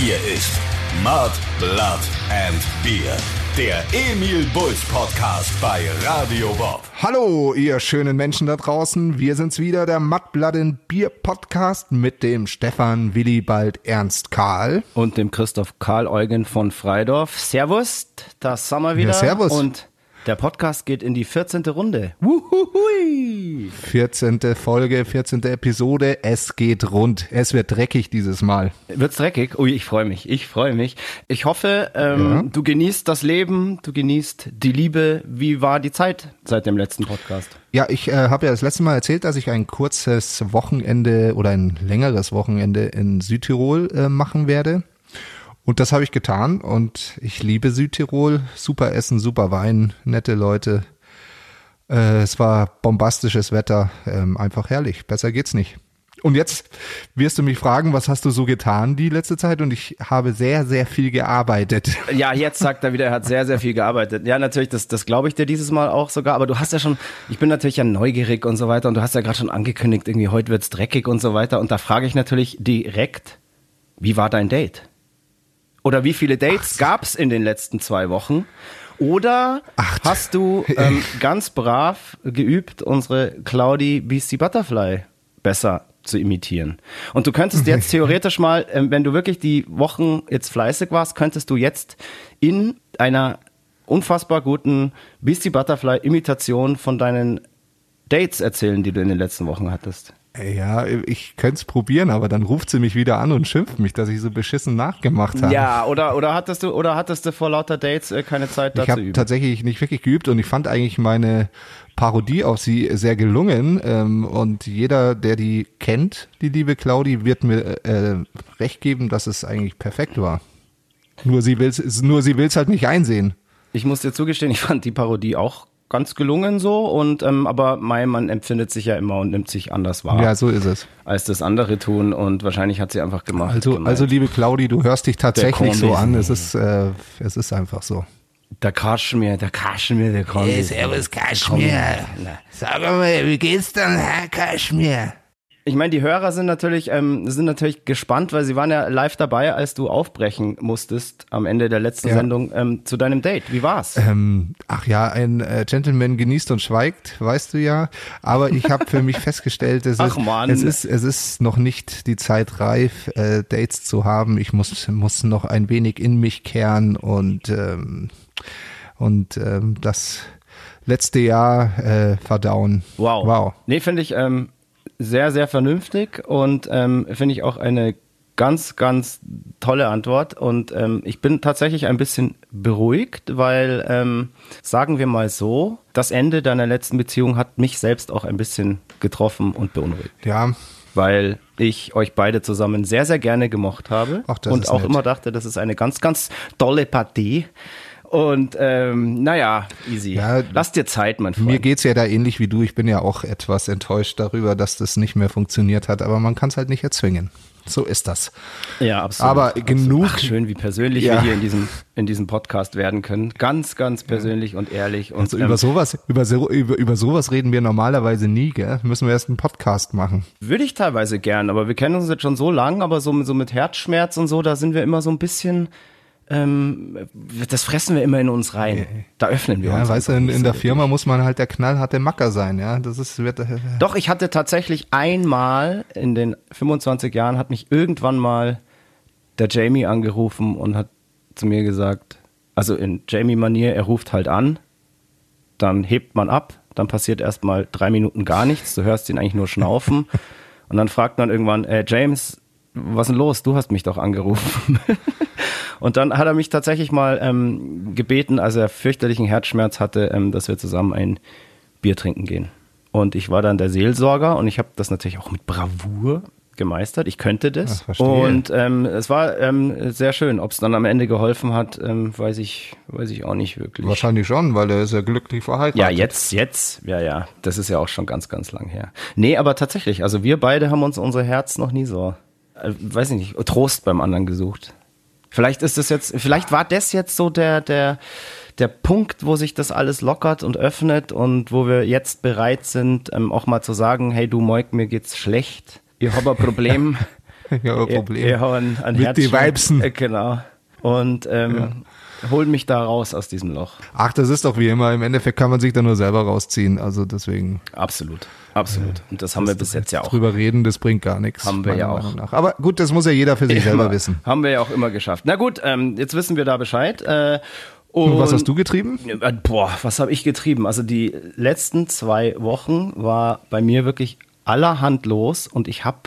Hier ist Mud, Blood and Beer, der Emil Bulls Podcast bei Radio Bob. Hallo, ihr schönen Menschen da draußen. Wir sind's wieder, der Mud, Blood and Beer Podcast mit dem Stefan Willibald Ernst Karl. Und dem Christoph Karl Eugen von Freidorf. Servus, da sind wir wieder. Ja, servus. Und der Podcast geht in die 14. Runde. Wuhuhui. 14. Folge, 14. Episode. Es geht rund. Es wird dreckig dieses Mal. Wird's dreckig? Ui, ich freue mich. Ich hoffe, du genießt das Leben, du genießt die Liebe. Wie war die Zeit seit dem letzten Podcast? Ja, ich habe ja das letzte Mal erzählt, dass ich ein kurzes Wochenende oder ein längeres Wochenende in Südtirol machen werde. Und das habe ich getan und ich liebe Südtirol. Super Essen, super Wein, nette Leute. Es war bombastisches Wetter, einfach herrlich. Besser geht's nicht. Und jetzt wirst du mich fragen, was hast du so getan die letzte Zeit? Und ich habe sehr, sehr viel gearbeitet. Ja, jetzt sagt er wieder, er hat sehr, sehr viel gearbeitet. Ja, natürlich, das glaube ich dir dieses Mal auch sogar. Aber du hast ja schon, ich bin natürlich ja neugierig und so weiter. Und du hast ja gerade schon angekündigt, irgendwie heute wird's dreckig und so weiter. Und da frage ich natürlich direkt, wie war dein Date? Oder wie viele Dates gab's in den letzten 2 Wochen? Oder hast du ganz brav geübt, unsere Cloudy Beastie Butterfly besser zu imitieren? Und du könntest jetzt theoretisch mal, wenn du wirklich die Wochen jetzt fleißig warst, könntest du jetzt in einer unfassbar guten Beastie Butterfly Imitation von deinen Dates erzählen, die du in den letzten Wochen hattest. Ja, ich könnte es probieren, aber dann ruft sie mich wieder an und schimpft mich, dass ich so beschissen nachgemacht habe. Ja, oder hattest du vor lauter Dates keine Zeit dazu Ich habe tatsächlich nicht wirklich geübt und ich fand eigentlich meine Parodie auf sie sehr gelungen. Und jeder, der die kennt, die liebe Claudi, wird mir recht geben, dass es eigentlich perfekt war. Nur sie will's halt nicht einsehen. Ich muss dir zugestehen, ich fand die Parodie auch ganz gelungen so und aber man empfindet sich ja immer und nimmt sich anders wahr. Ja, so ist es. Als das andere tun und wahrscheinlich hat sie einfach gemacht. Also liebe Claudi, du hörst dich tatsächlich so an. Es ist einfach so. Der Kaschmir, der Kombi. Hey, servus Kaschmir. Sag mal, wie geht's denn, Herr Kaschmir? Ich meine, die Hörer sind natürlich gespannt, weil sie waren ja live dabei, als du aufbrechen musstest am Ende der letzten Sendung zu deinem Date. Wie war's? Ach ja, ein Gentleman genießt und schweigt, weißt du ja. Aber ich habe für mich festgestellt, es ist noch nicht die Zeit reif, Dates zu haben. Ich muss noch ein wenig in mich kehren und das letzte Jahr verdauen. Wow. Nee, finde ich sehr, sehr vernünftig und finde ich auch eine ganz, ganz tolle Antwort und ich bin tatsächlich ein bisschen beruhigt, weil, sagen wir mal so, das Ende deiner letzten Beziehung hat mich selbst auch ein bisschen getroffen und beunruhigt. Ja. Weil ich euch beide zusammen sehr, sehr gerne gemocht habe und auch nett. immer dachte, das ist eine ganz, ganz tolle Partie. Und easy. Ja, lass dir Zeit, mein Freund. Mir geht's ja da ähnlich wie du. Ich bin ja auch etwas enttäuscht darüber, dass das nicht mehr funktioniert hat. Aber man kann es halt nicht erzwingen. So ist das. Ja, absolut. Aber genug. Ach, schön, wie persönlich wir hier in diesem Podcast werden können. Ganz, ganz persönlich und ehrlich. Und, also über sowas reden wir normalerweise nie, gell? Müssen wir erst einen Podcast machen. Würde ich teilweise gern, aber wir kennen uns jetzt schon so lang, aber so mit Herzschmerz und so, da sind wir immer so ein bisschen. Das fressen wir immer in uns rein. Da öffnen wir uns. Ja, weißt du, in der Firma muss man halt der knallharte Macker sein, ja. Doch, ich hatte tatsächlich einmal in den 25 Jahren hat mich irgendwann mal der Jamie angerufen und hat zu mir gesagt, also in Jamie-Manier, er ruft halt an, dann hebt man ab, dann passiert erstmal 3 Minuten gar nichts, du hörst ihn eigentlich nur schnaufen und dann fragt man irgendwann, James, was ist denn los? Du hast mich doch angerufen. Und dann hat er mich tatsächlich mal gebeten, als er fürchterlichen Herzschmerz hatte, dass wir zusammen ein Bier trinken gehen. Und ich war dann der Seelsorger und ich habe das natürlich auch mit Bravour gemeistert. Ich könnte das. Ja, verstehe. Und es war sehr schön. Ob es dann am Ende geholfen hat, weiß ich auch nicht wirklich. Wahrscheinlich schon, weil er ist ja glücklich verheiratet. Ja, jetzt. Ja. Das ist ja auch schon ganz, ganz lang her. Nee, aber tatsächlich, also wir beide haben uns unsere Herz noch nie so, weiß ich nicht, Trost beim anderen gesucht. Vielleicht war das jetzt so der Punkt, wo sich das alles lockert und öffnet und wo wir jetzt bereit sind, auch mal zu sagen, hey du Moik, mir geht's schlecht, ich habe ein Problem, Ja, Problem. Eher ein Mit die Weibsen. Genau. Und holen mich da raus aus diesem Loch. Ach, das ist doch wie immer. Im Endeffekt kann man sich da nur selber rausziehen. Also deswegen. Absolut. Und das haben wir bis jetzt ja auch. Drüber reden, das bringt gar nichts. Haben wir ja auch. Nach. Aber gut, das muss ja jeder für sich selber wissen. Haben wir ja auch immer geschafft. Na gut, jetzt wissen wir da Bescheid. Und was hast du getrieben? Was habe ich getrieben? Also die letzten 2 Wochen war bei mir wirklich allerhand los und ich habe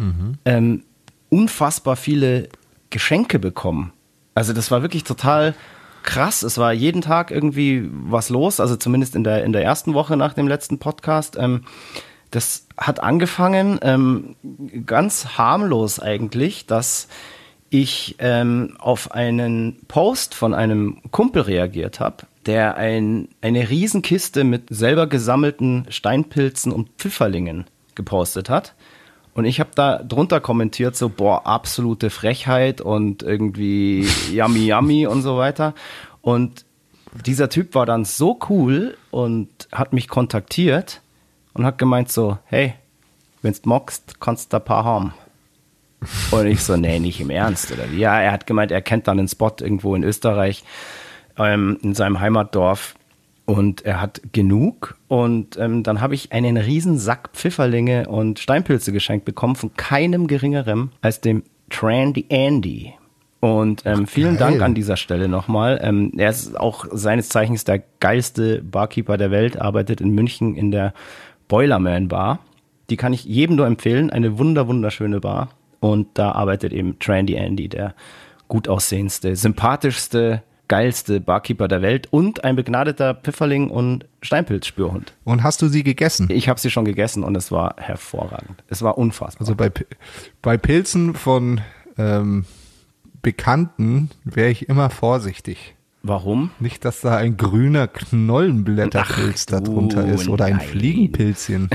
unfassbar viele Geschenke bekommen. Also das war wirklich total krass. Es war jeden Tag irgendwie was los, also zumindest in der ersten Woche nach dem letzten Podcast. Das hat angefangen, ganz harmlos eigentlich, dass ich auf einen Post von einem Kumpel reagiert habe, der eine Riesenkiste mit selber gesammelten Steinpilzen und Pfifferlingen gepostet hat. Und ich habe da drunter kommentiert, so, absolute Frechheit und irgendwie yummy, yummy und so weiter. Und dieser Typ war dann so cool und hat mich kontaktiert und hat gemeint so, hey, wenn's magst, kannst du ein paar haben. Und ich so, nee, nicht im Ernst, oder wie? Ja, er hat gemeint, er kennt dann einen Spot irgendwo in Österreich, in seinem Heimatdorf. Und er hat genug und dann habe ich einen riesen Sack Pfifferlinge und Steinpilze geschenkt bekommen von keinem geringerem als dem Trendy Andy. Und vielen Dank an dieser Stelle nochmal. Er ist auch seines Zeichens der geilste Barkeeper der Welt, arbeitet in München in der Boilerman Bar. Die kann ich jedem nur empfehlen, eine wunderschöne Bar. Und da arbeitet eben Trendy Andy, der gut aussehendste, sympathischste, geilste Barkeeper der Welt und ein begnadeter Pfifferling- und Steinpilz-Spürhund. Und hast du sie gegessen? Ich habe sie schon gegessen und es war hervorragend. Es war unfassbar. Also bei Pilzen von Bekannten wäre ich immer vorsichtig. Warum? Nicht, dass da ein grüner Knollenblätterpilz da drunter ist oder ein Fliegenpilzchen.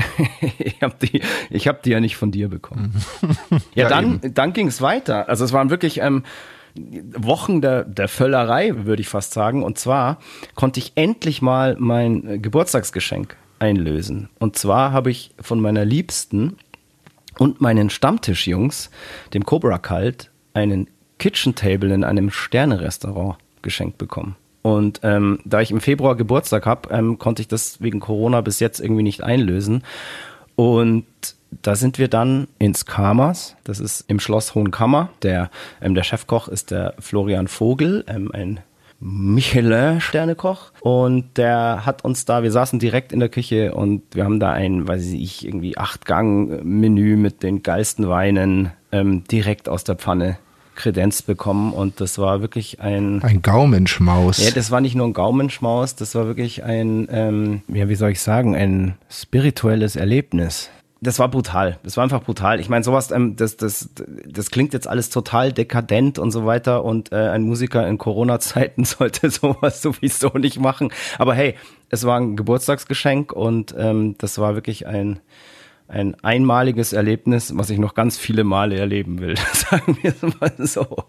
Ich hab die ja nicht von dir bekommen. Ja, dann ging es weiter. Also es waren wirklich Wochen der Völlerei, würde ich fast sagen. Und zwar konnte ich endlich mal mein Geburtstagsgeschenk einlösen. Und zwar habe ich von meiner Liebsten und meinen Stammtischjungs, dem Cobra Cult, einen Kitchen Table in einem Sterne-Restaurant geschenkt bekommen. Und da ich im Februar Geburtstag habe, konnte ich das wegen Corona bis jetzt irgendwie nicht einlösen. Und da sind wir dann ins Kamers, das ist im Schloss Hohenkammer. Der Chefkoch ist der Florian Vogel, ein Michelin-Sternekoch. Und der hat uns da, wir saßen direkt in der Küche und wir haben da ein, irgendwie 8-Gang-Menü mit den geilsten Weinen direkt aus der Pfanne kredenzt bekommen. Und das war wirklich ein Gaumenschmaus. Ja, das war nicht nur ein Gaumenschmaus, das war wirklich ein spirituelles Erlebnis. Das war brutal. Das war einfach brutal. Ich meine, sowas, das klingt jetzt alles total dekadent und so weiter und ein Musiker in Corona-Zeiten sollte sowas sowieso nicht machen. Aber hey, es war ein Geburtstagsgeschenk und das war wirklich ein einmaliges Erlebnis, was ich noch ganz viele Male erleben will. Sagen wir es mal so.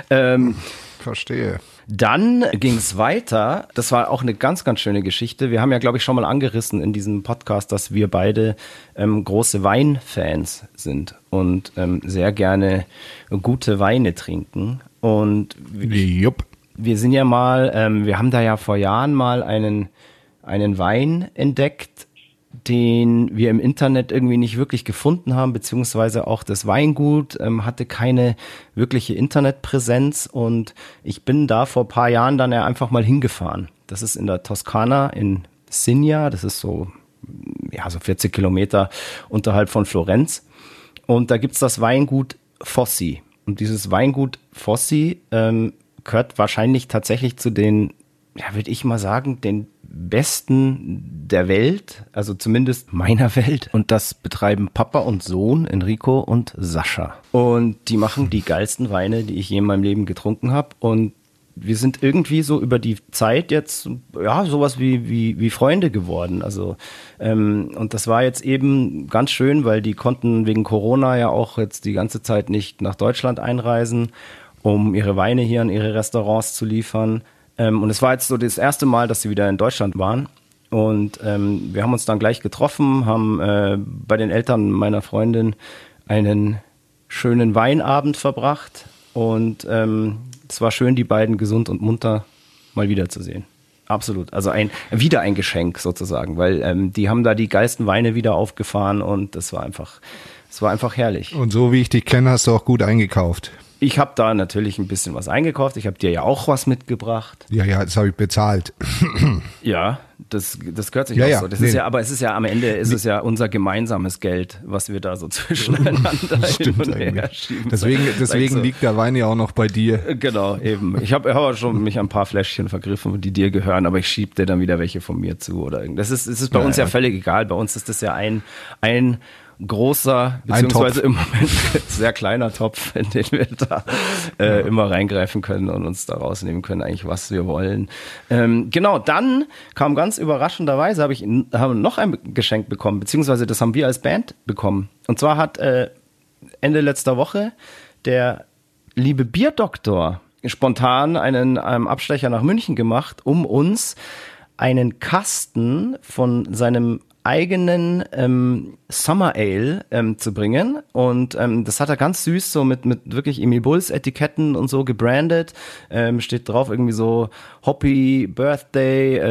Verstehe. Dann ging es weiter. Das war auch eine ganz, ganz schöne Geschichte. Wir haben ja, glaube ich, schon mal angerissen in diesem Podcast, dass wir beide große Weinfans sind und sehr gerne gute Weine trinken. Und wir sind ja mal, wir haben da ja vor Jahren mal einen Wein entdeckt, den wir im Internet irgendwie nicht wirklich gefunden haben, beziehungsweise auch das Weingut hatte keine wirkliche Internetpräsenz und ich bin da vor ein paar Jahren dann ja einfach mal hingefahren. Das ist in der Toskana in Signa, das ist so 40 Kilometer unterhalb von Florenz und da gibt's das Weingut Fossi und dieses Weingut Fossi gehört wahrscheinlich tatsächlich zu den, würde ich mal sagen, den besten der Welt, also zumindest meiner Welt. Und das betreiben Papa und Sohn, Enrico und Sascha. Und die machen die geilsten Weine, die ich je in meinem Leben getrunken habe. Und wir sind irgendwie so über die Zeit jetzt, sowas wie Freunde geworden. Also, und das war jetzt eben ganz schön, weil die konnten wegen Corona ja auch jetzt die ganze Zeit nicht nach Deutschland einreisen, um ihre Weine hier an ihre Restaurants zu liefern. Und es war jetzt so das erste Mal, dass sie wieder in Deutschland waren. Und wir haben uns dann gleich getroffen, haben bei den Eltern meiner Freundin einen schönen Weinabend verbracht und es war schön, die beiden gesund und munter mal wiederzusehen. Absolut, also wieder ein Geschenk sozusagen, weil die haben da die geilsten Weine wieder aufgefahren und es war einfach herrlich. Und so wie ich dich kenne, hast du auch gut eingekauft. Ich habe da natürlich ein bisschen was eingekauft. Ich habe dir ja auch was mitgebracht. Ja, das habe ich bezahlt. Ja, das gehört sich auch so. Das ist aber es ist ja am Ende ist es ja unser gemeinsames Geld, was wir da so zwischeneinander hin und her schieben. Deswegen liegt der Wein ja auch noch bei dir. Genau, eben. Ich habe schon mich ein paar Fläschchen vergriffen, die dir gehören, aber ich schieb dir dann wieder welche von mir zu oder irgendwas. Es ist bei uns ja völlig egal. Bei uns ist das ja ein großer, beziehungsweise im Moment sehr kleiner Topf, in den wir da immer reingreifen können und uns da rausnehmen können, eigentlich was wir wollen. Genau, dann kam ganz überraschenderweise, haben noch ein Geschenk bekommen, beziehungsweise das haben wir als Band bekommen. Und zwar hat Ende letzter Woche der liebe Bierdoktor spontan einen Abstecher nach München gemacht, um uns einen Kasten von seinem eigenen Summer Ale zu bringen und das hat er ganz süß so mit wirklich Emil Bulls Etiketten und so gebrandet, steht drauf irgendwie so Hoppy Birthday,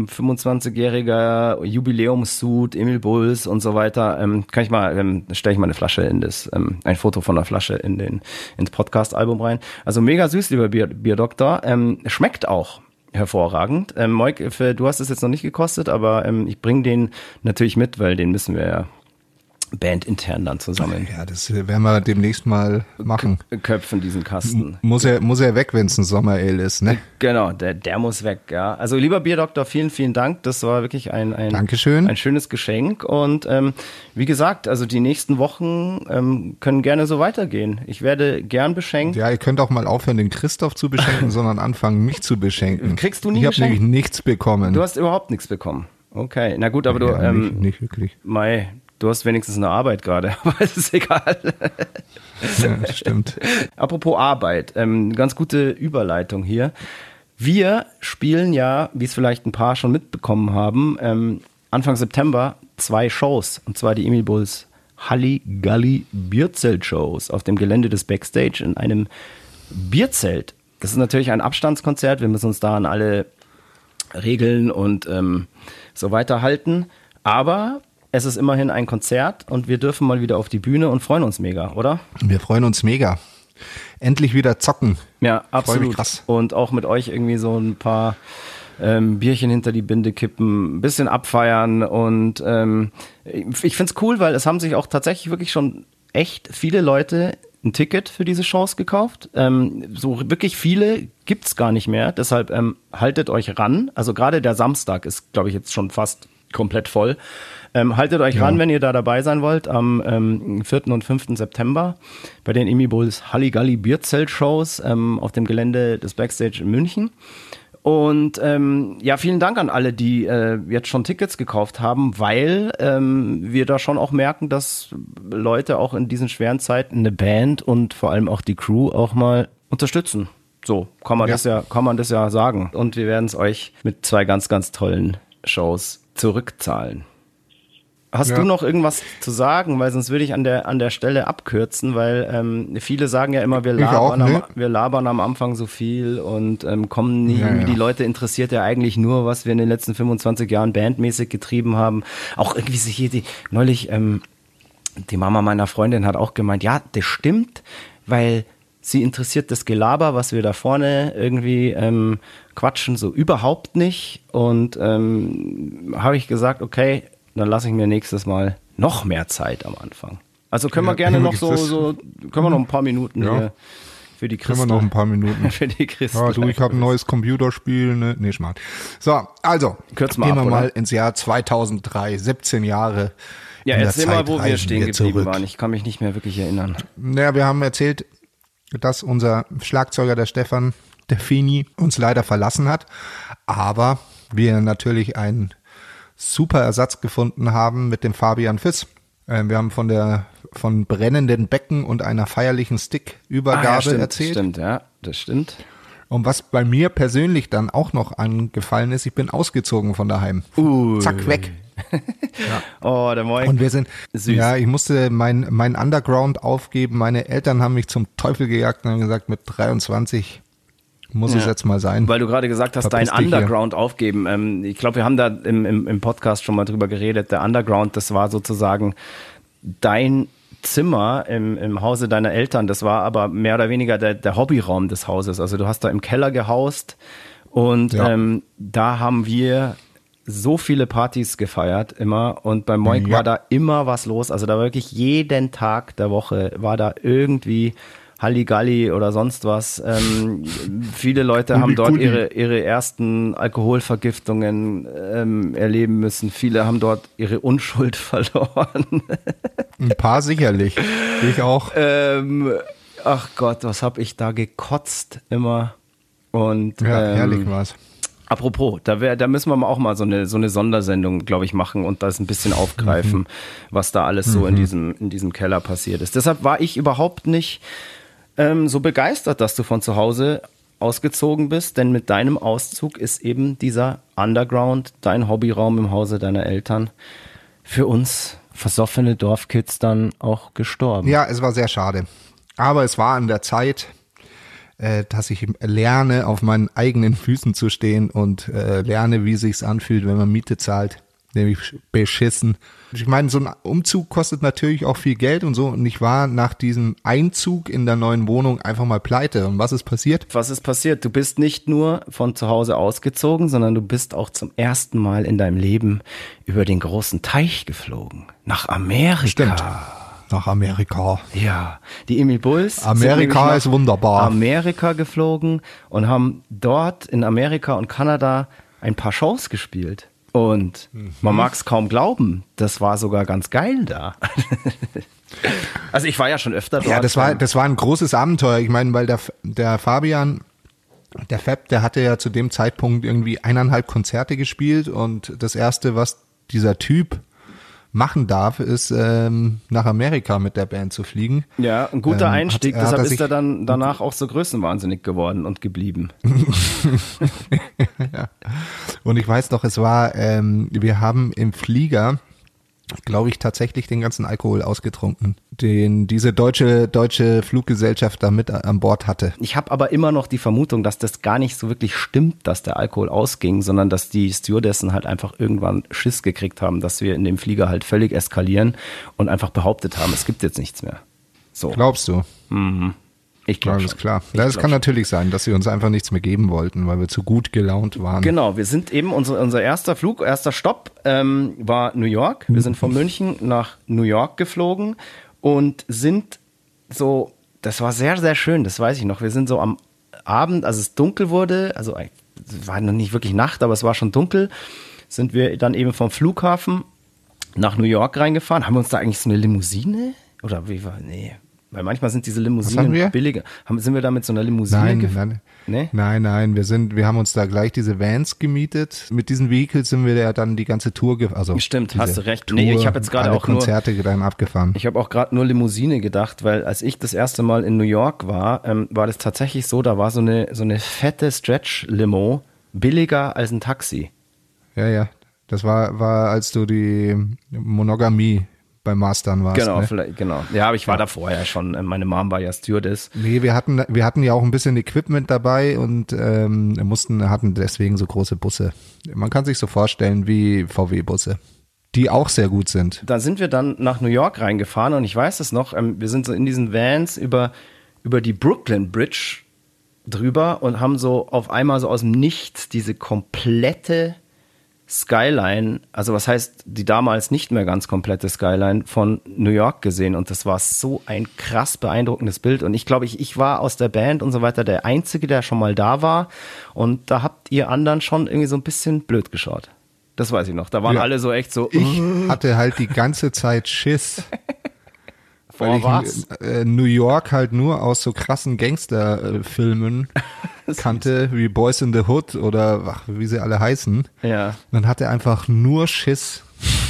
25-jähriger Jubiläumssuit, Emil Bulls und so weiter. Stelle ich mal eine Flasche ein Foto von der Flasche ins Podcast-Album rein. Also mega süß, lieber Bierdoktor. Schmeckt auch hervorragend. Moik, du hast es jetzt noch nicht gekostet, aber ich bringe den natürlich mit, weil den müssen wir ja bandintern dann zusammen. Ja, das werden wir demnächst mal machen. Köpfen diesen Kasten. Muss er weg, wenn es ein Sommer-Ale ist, ne? Genau, der muss weg, ja. Also lieber Bierdoktor, vielen, vielen Dank. Das war wirklich Dankeschön. Ein schönes Geschenk und wie gesagt, also die nächsten Wochen können gerne so weitergehen. Ich werde gern beschenkt. Ja, ihr könnt auch mal aufhören, den Christoph zu beschenken, sondern anfangen, mich zu beschenken. Kriegst du nie geschenkt? Ich habe nämlich nichts bekommen. Du hast überhaupt nichts bekommen. Okay, na gut, aber du... nicht wirklich. Du hast wenigstens eine Arbeit gerade, aber es ist egal. Ja, stimmt. Apropos Arbeit, ganz gute Überleitung hier. Wir spielen ja, wie es vielleicht ein paar schon mitbekommen haben, Anfang September 2 Shows. Und zwar die Emil Bulls Halligalli Bierzelt-Shows auf dem Gelände des Backstage in einem Bierzelt. Das ist natürlich ein Abstandskonzert. Wir müssen uns da an alle Regeln und so weiter halten. Aber es ist immerhin ein Konzert und wir dürfen mal wieder auf die Bühne und freuen uns mega, oder? Wir freuen uns mega. Endlich wieder zocken. Ja, absolut. Freu mich krass. Und auch mit euch irgendwie so ein paar Bierchen hinter die Binde kippen, ein bisschen abfeiern und ich find's cool, weil es haben sich auch tatsächlich wirklich schon echt viele Leute ein Ticket für diese Shows gekauft. So wirklich viele gibt's gar nicht mehr, deshalb haltet euch ran. Also gerade der Samstag ist, glaube ich, jetzt schon fast komplett voll. Haltet euch ran, wenn ihr da dabei sein wollt, am 4. und 5. September bei den Emil Bulls Halligalli Bierzelt-Shows auf dem Gelände des Backstage in München. Und vielen Dank an alle, die jetzt schon Tickets gekauft haben, weil wir da schon auch merken, dass Leute auch in diesen schweren Zeiten eine Band und vor allem auch die Crew auch mal unterstützen. So kann man das ja sagen. Und wir werden es euch mit 2 ganz, ganz tollen Shows zurückzahlen. Hast du noch irgendwas zu sagen? Weil sonst würde ich an der Stelle abkürzen, weil viele sagen ja immer, wir labern am Anfang so viel und kommen nie. Die Leute interessiert ja eigentlich nur, was wir in den letzten 25 Jahren bandmäßig getrieben haben. Auch irgendwie sich hier neulich die Mama meiner Freundin hat auch gemeint, ja, das stimmt, weil sie interessiert das Gelaber, was wir da vorne irgendwie quatschen, so überhaupt nicht. Und habe ich gesagt, okay, dann lasse ich mir nächstes Mal noch mehr Zeit am Anfang. Also können wir gerne noch können wir noch ein paar Minuten hier für die Christen. Können wir noch ein paar Minuten. Für die Christen. Ja, ich habe ein neues Computerspiel. Ne, Schmarrn. So, also, gehen wir mal ins Jahr 2003, 17 Jahre. Ja, erzähl mal, wo wir stehen geblieben waren. Ich kann mich nicht mehr wirklich erinnern. Naja, wir haben erzählt, dass unser Schlagzeuger, der Stefan, der Fini, uns leider verlassen hat. Aber wir natürlich einen super Ersatz gefunden haben mit dem Fabian Fiss. Wir haben von brennenden Becken und einer feierlichen Stickübergabe erzählt. Das stimmt. Und was bei mir persönlich dann auch noch angefallen ist, ich bin ausgezogen von daheim. Zack, weg. Oh, der Moik. Und wir sind, Süß. ja, ich musste mein Underground aufgeben. Meine Eltern haben mich zum Teufel gejagt und haben gesagt, mit 23 muss es jetzt mal sein. Weil du gerade gesagt hast, dein Verpiss dich Underground aufgeben. Ich glaube, wir haben da im Podcast schon mal drüber geredet. Der Underground, das war sozusagen dein Zimmer im Hause deiner Eltern. Das war aber mehr oder weniger der Hobbyraum des Hauses. Also du hast da im Keller gehaust und da haben wir so viele Partys gefeiert immer und bei Moik war da immer was los. Also da wirklich jeden Tag der Woche war da irgendwie Halligalli oder sonst was. Viele Leute haben dort ihre ersten Alkoholvergiftungen erleben müssen. Viele haben dort ihre Unschuld verloren. Ein paar sicherlich. Ich auch. Ach Gott, was hab ich da gekotzt immer. Und herrlich war's. Apropos, da müssen wir auch mal so eine Sondersendung, glaube ich, machen und das ein bisschen aufgreifen, was da alles so in diesem Keller passiert ist. Deshalb war ich überhaupt nicht so begeistert, dass du von zu Hause ausgezogen bist, denn mit deinem Auszug ist eben dieser Underground, dein Hobbyraum im Hause deiner Eltern, für uns versoffene Dorfkids dann auch gestorben. Ja, es war sehr schade. Aber es war an der Zeit, dass ich lerne, auf meinen eigenen Füßen zu stehen und lerne, wie sich's anfühlt, wenn man Miete zahlt, nämlich beschissen. Ich meine, so ein Umzug kostet natürlich auch viel Geld und so, und ich war nach diesem Einzug in der neuen Wohnung einfach mal pleite. Und was ist passiert? Was ist passiert? Du bist nicht nur von zu Hause ausgezogen, sondern du bist auch zum ersten Mal in deinem Leben über den großen Teich geflogen. Nach Amerika. Stimmt. Nach Amerika. Ja, die Emil Bulls Amerika ist wunderbar. Amerika geflogen und haben dort in Amerika und Kanada ein paar Shows gespielt. Und man mag es kaum glauben, das war sogar ganz geil da. Also ich war ja schon öfter dort. Ja, das war ein großes Abenteuer. Ich meine, weil der Fabian, der Fab, der hatte ja zu dem Zeitpunkt irgendwie 1,5 Konzerte gespielt und das erste, was dieser Typ machen darf, ist nach Amerika mit der Band zu fliegen. Ja, ein guter Einstieg, deshalb ist er dann danach auch so größenwahnsinnig geworden und geblieben. Ja. Und ich weiß noch, es war, wir haben im Flieger, glaube ich, tatsächlich den ganzen Alkohol ausgetrunken, den diese deutsche Fluggesellschaft da mit an Bord hatte. Ich habe aber immer noch die Vermutung, dass das gar nicht so wirklich stimmt, dass der Alkohol ausging, sondern dass die Stewardessen halt einfach irgendwann Schiss gekriegt haben, dass wir in dem Flieger halt völlig eskalieren und einfach behauptet haben, es gibt jetzt nichts mehr. So. Glaubst du? Ich glaube Alles klar. Das kann natürlich sein, dass sie uns einfach nichts mehr geben wollten, weil wir zu gut gelaunt waren. Genau, wir sind eben, unser erster Stopp war New York. Wir sind von München nach New York geflogen und sind so, das war sehr, sehr schön, das weiß ich noch. Wir sind so am Abend, als es dunkel wurde, also es war noch nicht wirklich Nacht, aber es war schon dunkel, sind wir dann eben vom Flughafen nach New York reingefahren. Haben wir uns da eigentlich so eine Limousine? Oder wie war, nee. Weil manchmal sind diese Limousinen billiger. Sind wir da mit so einer Limousine gefahren? Nee? Nein. Wir haben uns da gleich diese Vans gemietet. Mit diesen Vehicles sind wir ja dann die ganze Tour Stimmt, hast du recht. Nee, ich habe jetzt gerade auch Konzerte dann abgefahren. Ich habe auch gerade nur Limousine gedacht, weil als ich das erste Mal in New York war, war das tatsächlich so, da war so eine fette Stretch-Limo billiger als ein Taxi. Ja. Das war als du die Monogamie beim Mastern warst. Genau, ne? vielleicht, genau. Ja, aber ich war da vorher schon. Meine Mom war ja Stewardess. Nee, wir hatten ja auch ein bisschen Equipment dabei und hatten deswegen so große Busse. Man kann sich so vorstellen wie VW-Busse, die auch sehr gut sind. Da sind wir dann nach New York reingefahren und ich weiß es noch, wir sind so in diesen Vans über die Brooklyn Bridge drüber und haben so auf einmal so aus dem Nichts diese komplette Skyline, also was heißt die damals nicht mehr ganz komplette Skyline von New York gesehen und das war so ein krass beeindruckendes Bild und ich glaube, ich war aus der Band und so weiter der Einzige, der schon mal da war und da habt ihr anderen schon irgendwie so ein bisschen blöd geschaut. Das weiß ich noch, da waren alle so echt so. Ich hatte halt die ganze Zeit Schiss. Weil ich New York halt nur aus so krassen Gangsterfilmen kannte, wie Boys in the Hood oder wie sie alle heißen. Ja. Man hatte einfach nur Schiss.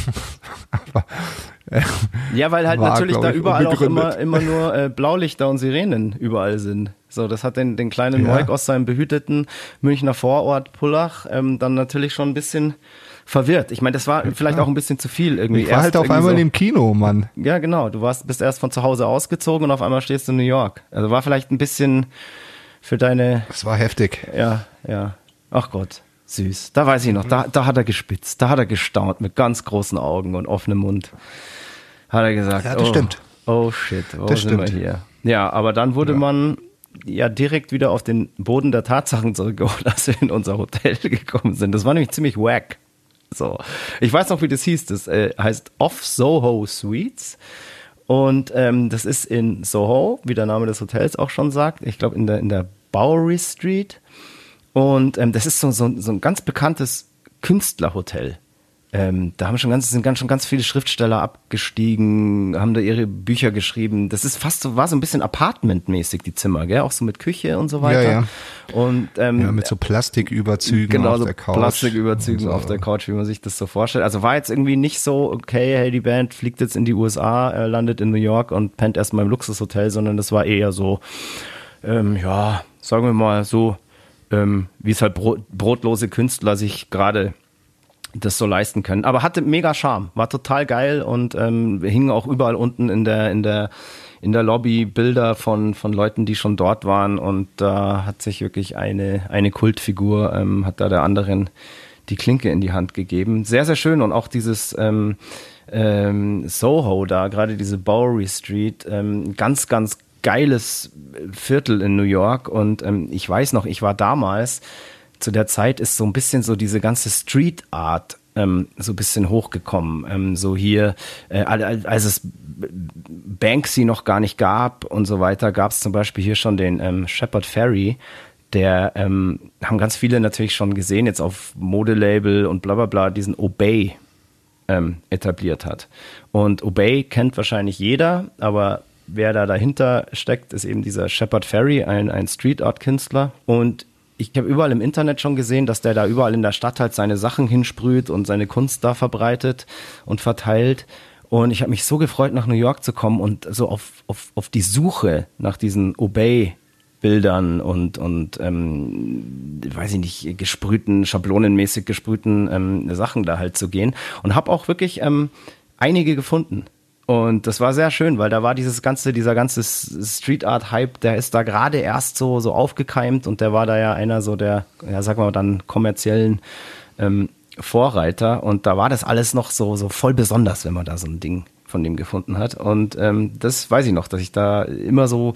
Aber, ja, weil halt natürlich da überall auch immer nur Blaulichter und Sirenen überall sind. So, das hat den kleinen Moik aus seinem behüteten Münchner Vorort Pullach dann natürlich schon ein bisschen verwirrt. Ich meine, das war vielleicht auch ein bisschen zu viel irgendwie. Ich war halt auf einmal im Kino, Mann. Ja, genau. Bist erst von zu Hause ausgezogen und auf einmal stehst du in New York. Also war vielleicht ein bisschen für deine... Das war heftig. Ja. Ach Gott, süß. Da weiß ich noch, da hat er gespitzt, da hat er gestaunt mit ganz großen Augen und offenem Mund. Hat er gesagt, ja, das stimmt. Oh shit, wo sind wir hier? Ja, aber dann wurde man ja direkt wieder auf den Boden der Tatsachen zurückgeholt, als wir in unser Hotel gekommen sind. Das war nämlich ziemlich wack. So, ich weiß noch, wie das hieß. Das heißt Off Soho Suites. Und das ist in Soho, wie der Name des Hotels auch schon sagt. Ich glaube in der Bowery Street. Und das ist so ein ganz bekanntes Künstlerhotel. Da sind ganz viele Schriftsteller abgestiegen, haben da ihre Bücher geschrieben. Das ist war so ein bisschen Apartmentmäßig, die Zimmer, gell? Auch so mit Küche und so weiter. Ja. Und, mit so Plastiküberzügen auf der Couch. Plastiküberzügen so auf der Couch, wie man sich das so vorstellt. Also war jetzt irgendwie nicht so, okay, hey, die Band fliegt jetzt in die USA, landet in New York und pennt erstmal im Luxushotel, sondern das war eher so, sagen wir mal so, wie es halt brotlose Künstler sich gerade das so leisten können. Aber hatte mega Charme, war total geil und hingen auch überall unten in der Lobby Bilder von Leuten, die schon dort waren, und da hat sich wirklich eine Kultfigur, hat da der anderen die Klinke in die Hand gegeben. Sehr, sehr schön, und auch dieses Soho da, gerade diese Bowery Street, ganz, ganz geiles Viertel in New York, und ich weiß noch, ich war damals, zu der Zeit ist so ein bisschen so diese ganze Street Art so ein bisschen hochgekommen. So hier, als es Banksy noch gar nicht gab und so weiter, gab es zum Beispiel hier schon den Shepard Fairey, der haben ganz viele natürlich schon gesehen, jetzt auf Modelabel und bla bla bla, diesen Obey etabliert hat. Und Obey kennt wahrscheinlich jeder, aber wer da dahinter steckt, ist eben dieser Shepard Fairey, ein Street Art Künstler. Und ich habe überall im Internet schon gesehen, dass der da überall in der Stadt halt seine Sachen hinsprüht und seine Kunst da verbreitet und verteilt. Und ich habe mich so gefreut, nach New York zu kommen und so auf die Suche nach diesen Obey-Bildern und weiß ich nicht, gesprühten, schablonenmäßig gesprühten Sachen da halt zu gehen. Und habe auch wirklich einige gefunden. Und das war sehr schön, weil da war dieser ganze Street Art Hype, der ist da gerade erst so aufgekeimt, und der war da ja einer so der, ja, sag mal dann kommerziellen Vorreiter, und da war das alles noch so voll besonders, wenn man da so ein Ding von dem gefunden hat. Und das weiß ich noch, dass ich da immer so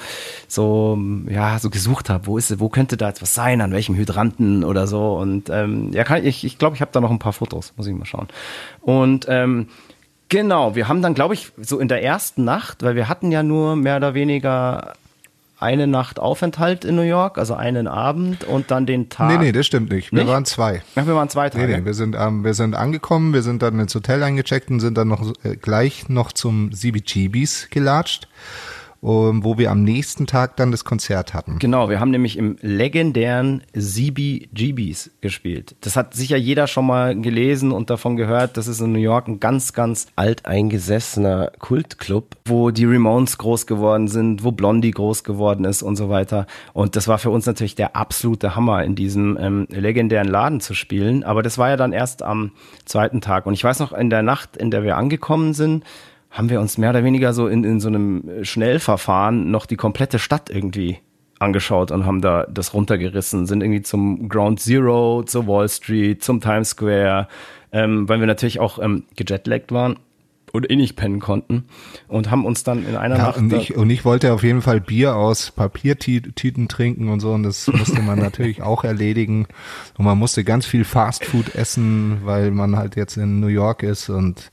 gesucht habe, wo könnte da jetzt was sein, an welchem Hydranten oder so. Und ich glaube, ich habe da noch ein paar Fotos, muss ich mal schauen. Und genau, wir haben dann, glaube ich, so in der ersten Nacht, weil wir hatten ja nur mehr oder weniger eine Nacht Aufenthalt in New York, also einen Abend und dann den Tag. Nee, das stimmt nicht. Wir waren 2. Ach, wir waren 2 Tage. Nee, wir sind angekommen, wir sind dann ins Hotel eingecheckt und sind dann gleich noch zum CBGBs gelatscht, wo wir am nächsten Tag dann das Konzert hatten. Genau, wir haben nämlich im legendären CBGBs gespielt. Das hat sicher jeder schon mal gelesen und davon gehört. Das ist in New York ein ganz, ganz alteingesessener Kultclub, wo die Ramones groß geworden sind, wo Blondie groß geworden ist und so weiter. Und das war für uns natürlich der absolute Hammer, in diesem legendären Laden zu spielen. Aber das war ja dann erst am zweiten Tag. Und ich weiß noch, in der Nacht, in der wir angekommen sind, haben wir uns mehr oder weniger so in so einem Schnellverfahren noch die komplette Stadt irgendwie angeschaut und haben da das runtergerissen, sind irgendwie zum Ground Zero, zur Wall Street, zum Times Square, weil wir natürlich auch gejetlaggt waren und nicht pennen konnten, und haben uns dann in einer Nacht... Und ich wollte auf jeden Fall Bier aus Papiertüten trinken und so, und das musste man natürlich auch erledigen, und man musste ganz viel Fastfood essen, weil man halt jetzt in New York ist, und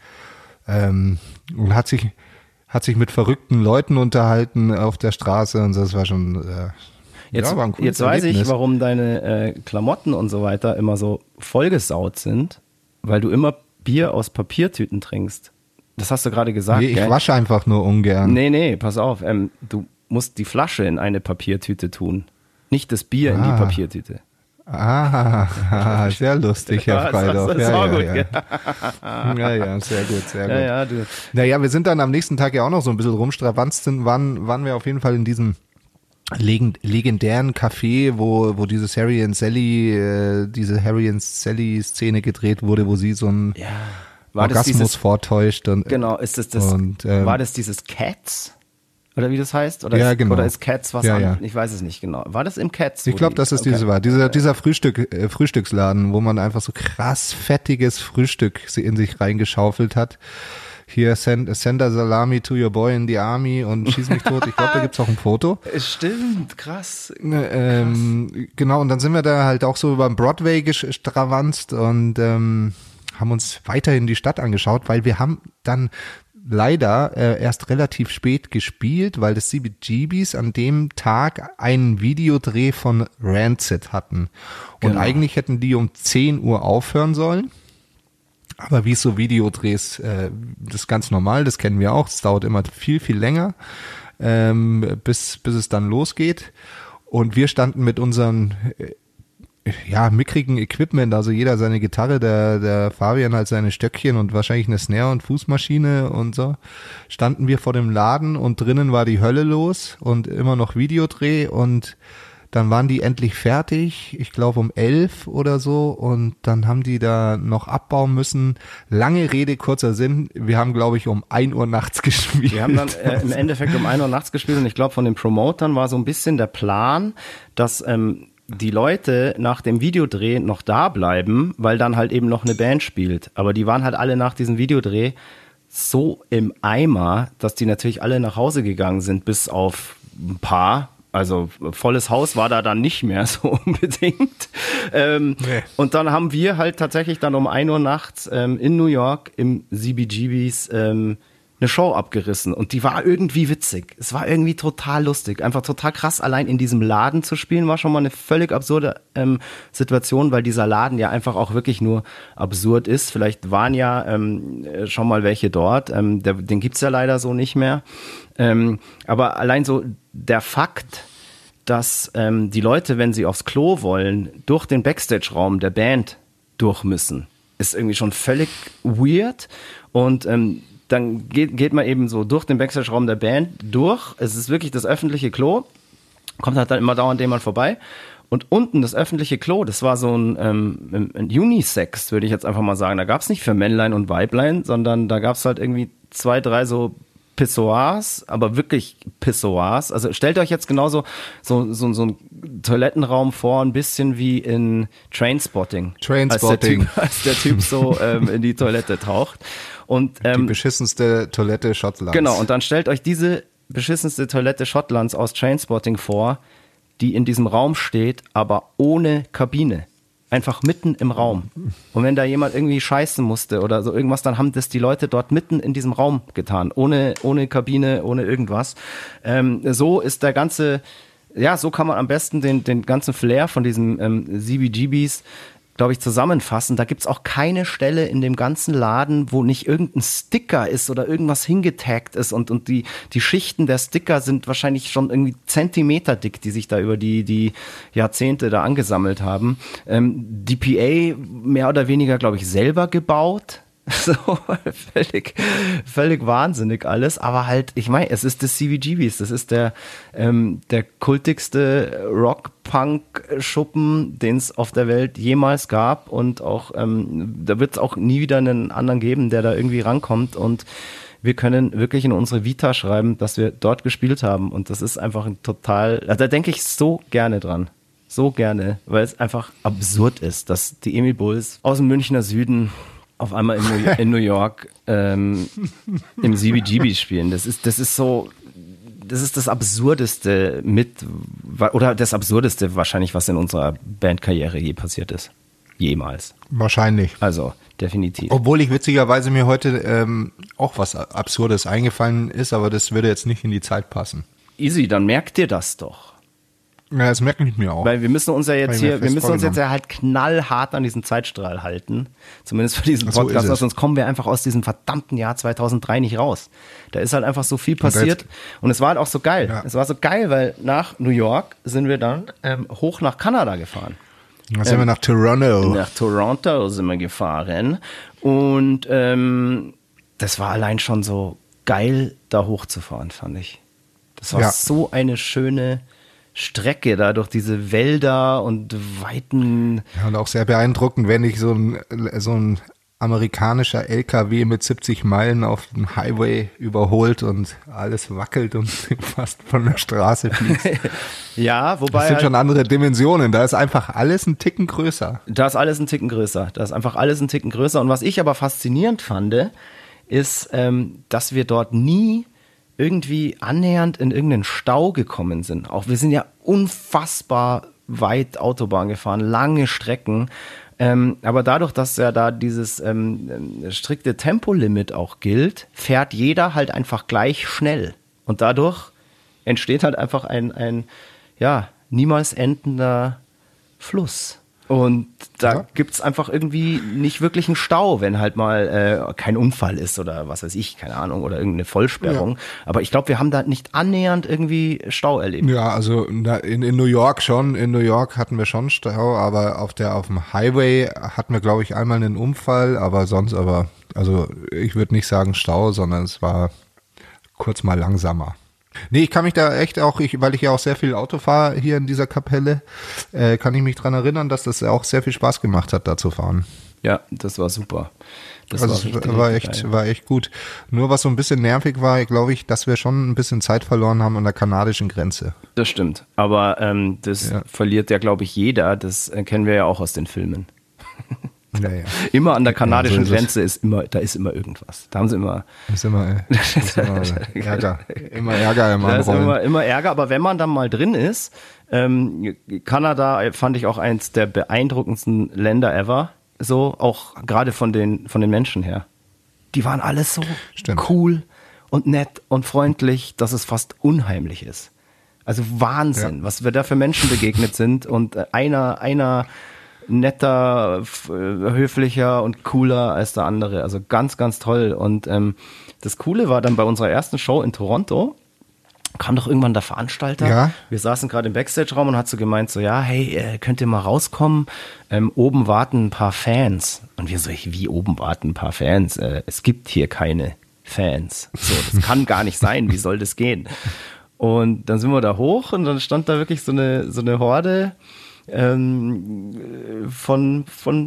hat sich mit verrückten Leuten unterhalten auf der Straße, und das war schon jetzt war ein cooles jetzt weiß Erlebnis. ich, warum deine Klamotten und so weiter immer so vollgesaut sind, weil du immer Bier aus Papiertüten trinkst. Das hast du gerade gesagt, Nee, ich gell? wasche einfach nur ungern. Nee, pass auf, du musst die Flasche in eine Papiertüte tun, nicht das Bier in die Papiertüte. Sehr lustig, Herr Freidorf. Ja, sehr gut. Ja, du. Naja, wir sind dann am nächsten Tag ja auch noch so ein bisschen rumstravanzt, waren wir auf jeden Fall in diesem legendären Café, wo dieses Harry and Sally, diese Harry and Sally Szene gedreht wurde, wo sie so einen Orgasmus vortäuscht. Und, genau, ist das war das dieses Cats? Oder wie das heißt? Oder ja, ist, genau. Oder ist Cats was ja. Ich weiß es nicht genau. War das im Cats? Ich glaube, dass es dieses war. Dieser Frühstücksladen, wo man einfach so krass fettiges Frühstück in sich reingeschaufelt hat. Hier, send a salami to your boy in the army und schieß mich tot. Ich glaube, da gibt's auch ein Foto. Stimmt, krass. Genau, und dann sind wir da halt auch so beim Broadway gestravanzt und haben uns weiterhin die Stadt angeschaut, weil wir haben dann leider erst relativ spät gespielt, weil das CBGBs an dem Tag einen Videodreh von Rancid hatten. Und eigentlich hätten die um 10 Uhr aufhören sollen. Aber wie es so Videodrehs, das ist ganz normal, das kennen wir auch. Es dauert immer viel, viel länger, bis es dann losgeht. Und wir standen mit unseren mickrigen Equipment, also jeder seine Gitarre, der Fabian halt seine Stöckchen und wahrscheinlich eine Snare und Fußmaschine und so, standen wir vor dem Laden und drinnen war die Hölle los und immer noch Videodreh und dann waren die endlich fertig, ich glaube um 11 oder so und dann haben die da noch abbauen müssen. Lange Rede, kurzer Sinn, wir haben glaube ich um 1 Uhr nachts gespielt. Wir haben dann im Endeffekt um 1 Uhr nachts gespielt und ich glaube von den Promotern war so ein bisschen der Plan, dass die Leute nach dem Videodreh noch da bleiben, weil dann halt eben noch eine Band spielt. Aber die waren halt alle nach diesem Videodreh so im Eimer, dass die natürlich alle nach Hause gegangen sind, bis auf ein paar. Also volles Haus war da dann nicht mehr so unbedingt. Nee. Und dann haben wir halt tatsächlich dann um 1 Uhr nachts in New York im CBGBs eine Show abgerissen und die war irgendwie witzig. Es war irgendwie total lustig, einfach total krass. Allein in diesem Laden zu spielen war schon mal eine völlig absurde Situation, weil dieser Laden ja einfach auch wirklich nur absurd ist. Vielleicht waren ja schon mal welche dort, den gibt's ja leider so nicht mehr. Aber allein so der Fakt, dass die Leute, wenn sie aufs Klo wollen, durch den Backstage-Raum der Band durch müssen, ist irgendwie schon völlig weird und dann geht man eben so durch den Backstage-Raum der Band durch. Es ist wirklich das öffentliche Klo. Kommt halt dann immer dauernd jemand vorbei. Und unten das öffentliche Klo, das war so ein Unisex, würde ich jetzt einfach mal sagen. Da gab es nicht für Männlein und Weiblein, sondern da gab es halt irgendwie 2, 3 so Pissoirs, aber wirklich Pissoirs. Also stellt euch jetzt genauso so einen Toilettenraum vor, ein bisschen wie in Trainspotting. Als der Typ so in die Toilette taucht. Und, die beschissenste Toilette Schottlands. Genau, und dann stellt euch diese beschissenste Toilette Schottlands aus Trainspotting vor, die in diesem Raum steht, aber ohne Kabine. Einfach mitten im Raum. Und wenn da jemand irgendwie scheißen musste oder so irgendwas, dann haben das die Leute dort mitten in diesem Raum getan. Ohne Kabine, ohne irgendwas. So ist der ganze, so kann man am besten den ganzen Flair von diesen CBGBs, glaube ich, zusammenfassen. Da gibt's auch keine Stelle in dem ganzen Laden, wo nicht irgendein Sticker ist oder irgendwas hingetaggt ist und die Schichten der Sticker sind wahrscheinlich schon irgendwie Zentimeter dick, die sich da über die Jahrzehnte da angesammelt haben. Die PA mehr oder weniger, glaube ich, selber gebaut. So, völlig wahnsinnig alles, aber halt, ich meine, es ist das CBGBs, das ist der kultigste Rock-Punk-Schuppen, den es auf der Welt jemals gab und auch, da wird es auch nie wieder einen anderen geben, der da irgendwie rankommt und wir können wirklich in unsere Vita schreiben, dass wir dort gespielt haben und das ist einfach ein total, da denke ich so gerne dran. So gerne, weil es einfach absurd ist, dass die Emil Bulls aus dem Münchner Süden auf einmal in New York im CBGB spielen. Das ist das Absurdeste oder das Absurdeste wahrscheinlich, was in unserer Bandkarriere je passiert ist. Jemals. Wahrscheinlich. Also, definitiv. Obwohl ich witzigerweise mir heute auch was Absurdes eingefallen ist, aber das würde jetzt nicht in die Zeit passen. Easy, dann merkt ihr das doch. Ja, das merke ich mir auch. Weil wir müssen uns ja jetzt halt knallhart an diesen Zeitstrahl halten. Zumindest für diesen Podcast, sonst kommen wir einfach aus diesem verdammten Jahr 2003 nicht raus. Da ist halt einfach so viel passiert. Und es war halt auch so geil. Ja. Es war so geil, weil nach New York sind wir dann hoch nach Kanada gefahren. Da sind wir nach Toronto. Nach Toronto sind wir gefahren. Und das war allein schon so geil, da hochzufahren, fand ich. Das war so eine schöne Strecke da durch diese Wälder und Weiten. Ja, und auch sehr beeindruckend, wenn ich so ein amerikanischer LKW mit 70 Meilen auf dem Highway überholt und alles wackelt und fast von der Straße fliegt. Ja, wobei. Das sind schon andere Dimensionen. Da ist einfach alles ein Ticken größer. Da ist alles ein Ticken größer. Da ist einfach alles ein Ticken größer. Und was ich aber faszinierend fand, ist, dass wir dort nie irgendwie annähernd in irgendeinen Stau gekommen sind. Auch wir sind ja unfassbar weit Autobahn gefahren, lange Strecken. Aber dadurch, dass ja da dieses strikte Tempolimit auch gilt, fährt jeder halt einfach gleich schnell. Und dadurch entsteht halt einfach ein niemals endender Fluss. Und da gibt's einfach irgendwie nicht wirklich einen Stau, wenn halt mal kein Unfall ist oder was weiß ich, keine Ahnung, oder irgendeine Vollsperrung. Ja. Aber ich glaube, wir haben da nicht annähernd irgendwie Stau erlebt. Ja, also in New York schon. In New York hatten wir schon Stau, aber auf dem Highway hatten wir, glaube ich, einmal einen Unfall, aber sonst also ich würde nicht sagen Stau, sondern es war kurz mal langsamer. Nee, ich kann mich da echt auch, weil ich ja auch sehr viel Auto fahre hier in dieser Kapelle, kann ich mich dran erinnern, dass das auch sehr viel Spaß gemacht hat, da zu fahren. Ja, das war super. Das war echt gut. Nur was so ein bisschen nervig war, glaube ich, dass wir schon ein bisschen Zeit verloren haben an der kanadischen Grenze. Das stimmt, aber das verliert ja, glaube ich, jeder. Das kennen wir ja auch aus den Filmen. Naja. Immer an der kanadischen Grenze ist immer irgendwas. Da haben sie immer Ärger. Immer Ärger im Anrollen. Da ist immer Ärger, aber wenn man dann mal drin ist, Kanada fand ich auch eins der beeindruckendsten Länder ever, so auch gerade von den Menschen her. Die waren alles so cool und nett und freundlich, dass es fast unheimlich ist. Also Wahnsinn, was wir da für Menschen begegnet sind und einer netter, höflicher und cooler als der andere. Also ganz, ganz toll. Und das Coole war dann bei unserer ersten Show in Toronto, kam doch irgendwann der Veranstalter. Ja. Wir saßen gerade im Backstage-Raum und hat so gemeint, so ja, hey, könnt ihr mal rauskommen? Oben warten ein paar Fans. Und wir so, wie oben warten ein paar Fans? Es gibt hier keine Fans. So, das kann gar nicht sein. Wie soll das gehen? Und dann sind wir da hoch und dann stand da wirklich so eine Horde von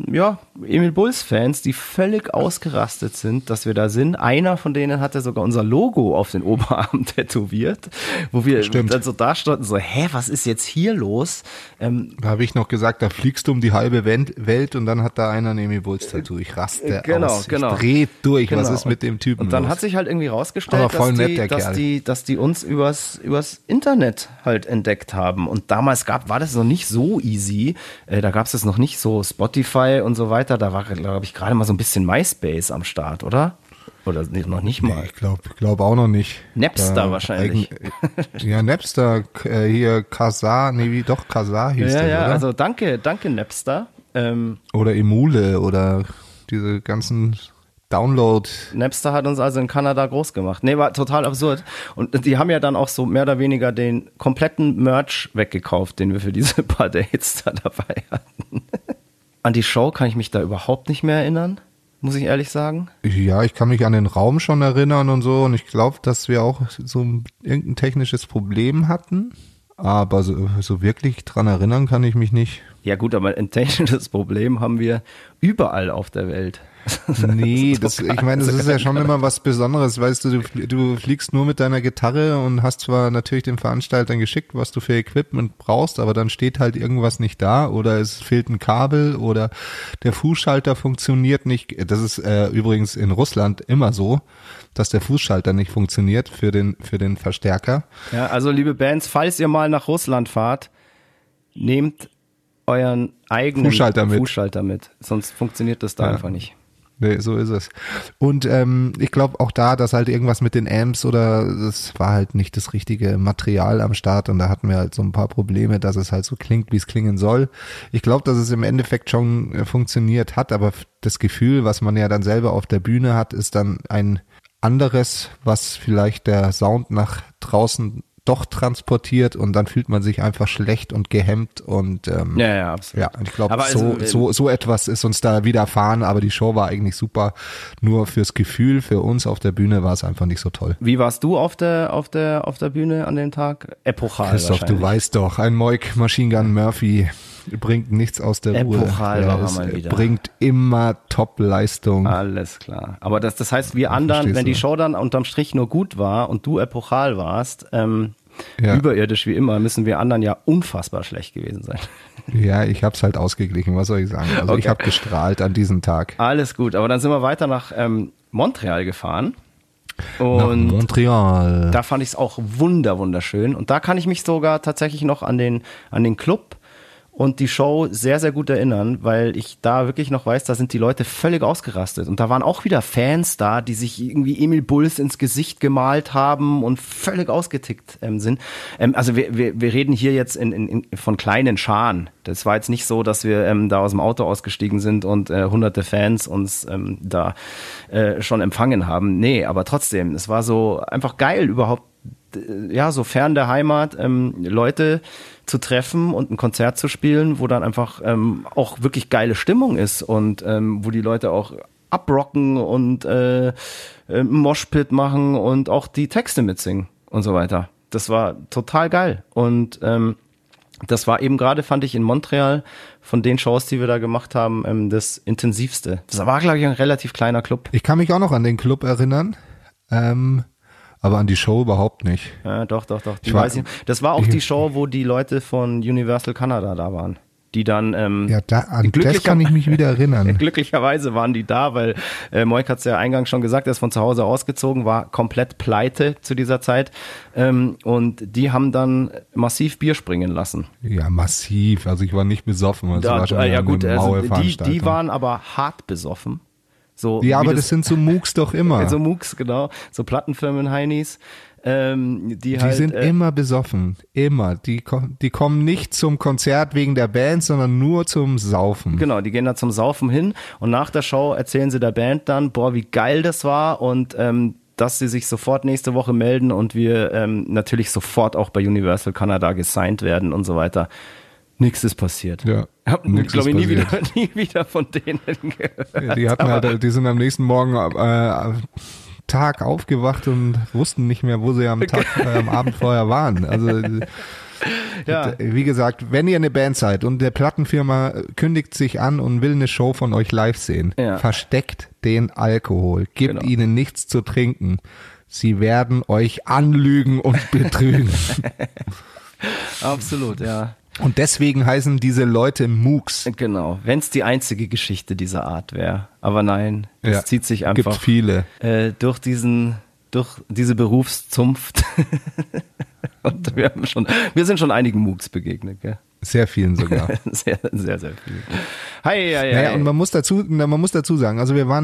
Emil Bulls Fans, die völlig ausgerastet sind, dass wir da sind. Einer von denen hatte sogar unser Logo auf den Oberarm tätowiert, wo wir dann so da standen, so, was ist jetzt hier los? Da habe ich noch gesagt, da fliegst du um die halbe Welt und dann hat da einer ein Emil Bulls Tattoo. Ich raste aus. Ich dreh durch. Was ist mit dem Typen Und dann los? hat sich halt irgendwie rausgestellt, dass die uns übers Internet halt entdeckt haben. Und damals war das noch nicht so easy. Da gab es noch nicht so Spotify und so weiter. Da war, glaube ich, gerade mal so ein bisschen MySpace am Start, oder? Oder noch nicht mal. Nee, ich glaube auch noch nicht. Napster wahrscheinlich. Ja, Napster, hier Kazaa hieß das, oder? Ja, also danke Napster. Oder Emule oder diese ganzen Download. Napster hat uns also in Kanada groß gemacht. Nee, war total absurd. Und die haben ja dann auch so mehr oder weniger den kompletten Merch weggekauft, den wir für diese paar Dates da dabei hatten. An die Show kann ich mich da überhaupt nicht mehr erinnern, muss ich ehrlich sagen. Ja, ich kann mich an den Raum schon erinnern und so. Und ich glaube, dass wir auch so irgendein technisches Problem hatten. Aber so wirklich dran erinnern kann ich mich nicht. Ja gut, aber ein technisches Problem haben wir überall auf der Welt. Nee, ich meine, das ist ja schon immer was Besonderes, weißt du fliegst nur mit deiner Gitarre und hast zwar natürlich den Veranstaltern geschickt, was du für Equipment brauchst, aber dann steht halt irgendwas nicht da oder es fehlt ein Kabel oder der Fußschalter funktioniert nicht. Das ist übrigens in Russland immer so, dass der Fußschalter nicht funktioniert für den Verstärker. Ja, also liebe Bands, falls ihr mal nach Russland fahrt, nehmt euren eigenen Fußschalter mit, sonst funktioniert das da einfach nicht. Nee, so ist es. Und ich glaube auch da, dass halt irgendwas mit den Amps oder das war halt nicht das richtige Material am Start und da hatten wir halt so ein paar Probleme, dass es halt so klingt, wie es klingen soll. Ich glaube, dass es im Endeffekt schon funktioniert hat, aber das Gefühl, was man ja dann selber auf der Bühne hat, ist dann ein anderes, was vielleicht der Sound nach draußen doch transportiert und dann fühlt man sich einfach schlecht und gehemmt und Ja, absolut. ja, ich glaube, Aber so etwas ist uns da widerfahren, aber die Show war eigentlich super. Nur fürs Gefühl, für uns auf der Bühne war es einfach nicht so toll. Wie warst du auf der Bühne an dem Tag? Epochal Christoph, du wahrscheinlich. weißt doch, ein Moik Machine Gun Murphy bringt nichts aus der Ruhe. Epochal war er mal wieder. Bringt immer Top-Leistung. Alles klar. Aber das heißt, wir anderen, verstehst wenn die du. Show dann unterm Strich nur gut war und du epochal warst, Ja. überirdisch wie immer, müssen wir anderen ja unfassbar schlecht gewesen sein. Ja, ich hab's halt ausgeglichen, was soll ich sagen? Also ich Okay. habe gestrahlt an diesem Tag. Alles gut, aber dann sind wir weiter nach Montreal gefahren. Nach Und Montreal. da fand ich es auch wunderschön. Und da kann ich mich sogar tatsächlich noch an den Club und die Show sehr, sehr gut erinnern, weil ich da wirklich noch weiß, da sind die Leute völlig ausgerastet. Und da waren auch wieder Fans da, die sich irgendwie Emil Bulls ins Gesicht gemalt haben und völlig ausgetickt sind. Also wir reden hier jetzt von kleinen Scharen. Das war jetzt nicht so, dass wir da aus dem Auto ausgestiegen sind und hunderte Fans uns da schon empfangen haben. Nee, aber trotzdem, es war so einfach geil überhaupt, ja, so fern der Heimat, Leute zu treffen und ein Konzert zu spielen, wo dann einfach auch wirklich geile Stimmung ist und wo die Leute auch abrocken und Moshpit machen und auch die Texte mitsingen und so weiter. Das war total geil und das war eben gerade, fand ich, in Montreal von den Shows, die wir da gemacht haben, das intensivste. Das war, glaube ich, ein relativ kleiner Club. Ich kann mich auch noch an den Club erinnern, aber an die Show überhaupt nicht. Ja, doch. Ich war- Weiß ich. Das war auch die Show, wo die Leute von Universal Canada da waren. Die dann an Das kann ich mich wieder erinnern. glücklicherweise waren die da, weil Moik hat es ja eingangs schon gesagt, er ist von zu Hause ausgezogen, war komplett pleite zu dieser Zeit und die haben dann massiv Bier springen lassen. Ja, massiv. Also ich war nicht besoffen. Also war schon ja eine gut, also maue die Veranstaltung. waren aber hart besoffen. So, Ja, wie aber das sind so Mooks doch immer. so MOOCs, genau, so Plattenfirmen-Heinis. Die Die halt, sind immer besoffen. Immer. Die kommen nicht zum Konzert wegen der Band, sondern nur zum Saufen. Genau, die gehen da zum Saufen hin und nach der Show erzählen sie der Band dann, boah, wie geil das war und dass sie sich sofort nächste Woche melden und wir natürlich sofort auch bei Universal Canada gesigned werden und so weiter. Nichts ist passiert. Ja, Hab, nix glaube ist ich, nie passiert. wieder von denen gehört. Die hatten halt, die sind am nächsten Morgen Tag aufgewacht und wussten nicht mehr, wo sie am Abend vorher waren. Also Ja. wie gesagt, wenn ihr eine Band seid und der Plattenfirma kündigt sich an und will eine Show von euch live sehen, Ja. versteckt den Alkohol, gebt Genau. ihnen nichts zu trinken. Sie werden euch anlügen und betrügen. Absolut, ja. Und deswegen heißen diese Leute Mooks. Genau, wenn es die einzige Geschichte dieser Art wäre. Aber nein, es Ja, zieht sich Gibt einfach viele. durch diese Berufszunft. Und wir sind schon einigen MOOCs begegnet, gell? Sehr vielen sogar. Sehr, sehr, sehr viel. Hi. Naja, und man muss dazu sagen, also wir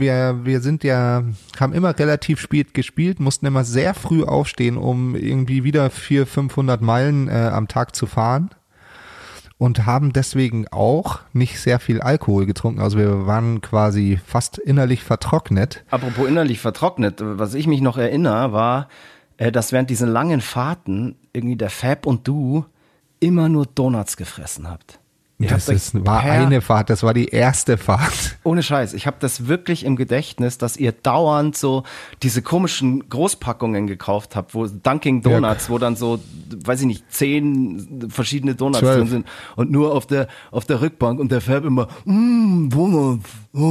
haben immer relativ spät gespielt, mussten immer sehr früh aufstehen, um irgendwie wieder 400-500 Meilen am Tag zu fahren und haben deswegen auch nicht sehr viel Alkohol getrunken. Also wir waren quasi fast innerlich vertrocknet. Apropos innerlich vertrocknet, was ich mich noch erinnere, war, dass während diesen langen Fahrten irgendwie der Fab und du immer nur Donuts gefressen habt. Das war eine Fahrt, das war die erste Fahrt. Ohne Scheiß, ich habe das wirklich im Gedächtnis, dass ihr dauernd so diese komischen Großpackungen gekauft habt, wo Dunkin' Donuts, wo dann so, weiß ich nicht, 10 verschiedene Donuts 12 drin sind und nur auf der Rückbank und der Fab immer, Donuts.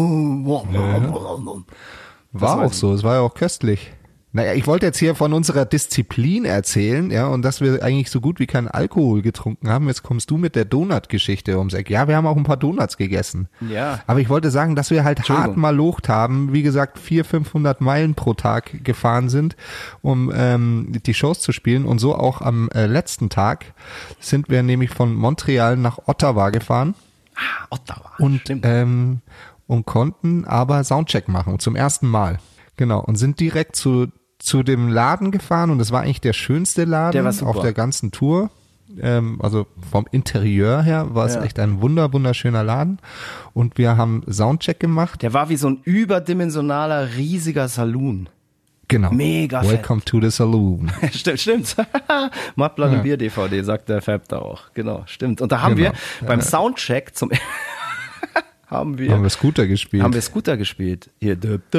War auch so, es war ja auch köstlich. Naja, ich wollte jetzt hier von unserer Disziplin erzählen, ja, und dass wir eigentlich so gut wie keinen Alkohol getrunken haben. Jetzt kommst du mit der Donut-Geschichte ums Eck. Ja, wir haben auch ein paar Donuts gegessen. Ja. Aber ich wollte sagen, dass wir halt hart malocht haben, wie gesagt, 400-500 Meilen pro Tag gefahren sind, um die Shows zu spielen. Und so auch am letzten Tag sind wir nämlich von Montreal nach Ottawa gefahren. Ottawa. Und, Stimmt. und konnten aber Soundcheck machen, zum ersten Mal. Genau, und sind direkt zu dem Laden gefahren und das war eigentlich der schönste Laden Der war super. auf der ganzen Tour. Also vom Interieur her war es Ja. echt ein wunderschöner Laden. Und wir haben Soundcheck gemacht. Der war wie so ein überdimensionaler, riesiger Saloon. Genau. Mega fett. Welcome to the Saloon. Stimmt. Mudblood und Bier DVD, sagt der Fab da auch. Genau, stimmt. Und da haben wir beim Soundcheck haben wir Scooter gespielt. Haben wir Scooter gespielt. Hier.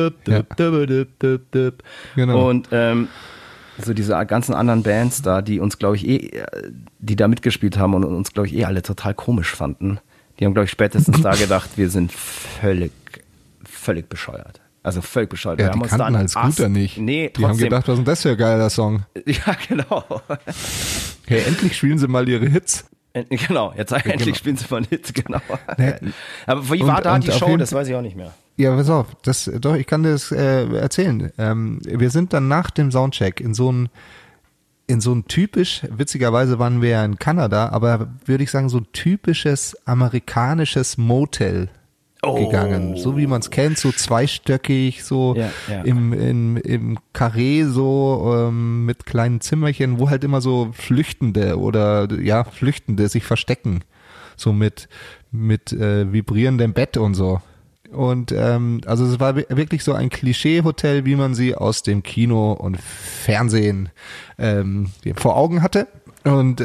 Genau. Und so diese ganzen anderen Bands da, die uns, glaube ich, die da mitgespielt haben und uns, glaube ich, alle total komisch fanden. Die haben, glaube ich, spätestens da gedacht, wir sind völlig bescheuert. Also völlig bescheuert. Ja, wir die haben uns kannten da halt Scooter nicht. Nee, die haben gedacht, was ist denn das für ein geiler Song? Ja, genau. Hey, endlich spielen sie mal ihre Hits. Genau, jetzt endlich spielen sie mal einen Hit, genau. Nee. Aber wie war da die Show? Das weiß ich auch nicht mehr. Ja, pass auf, ich kann dir das erzählen. Wir sind dann nach dem Soundcheck in so ein typisch, witzigerweise waren wir ja in Kanada, aber würde ich sagen, so ein typisches amerikanisches Motel gegangen. So wie man es kennt, so zweistöckig, so im Carré, so mit kleinen Zimmerchen, wo halt immer so Flüchtende sich verstecken. So mit vibrierendem Bett und so. Und also es war wirklich so ein Klischee-Hotel, wie man sie aus dem Kino und Fernsehen vor Augen hatte. Und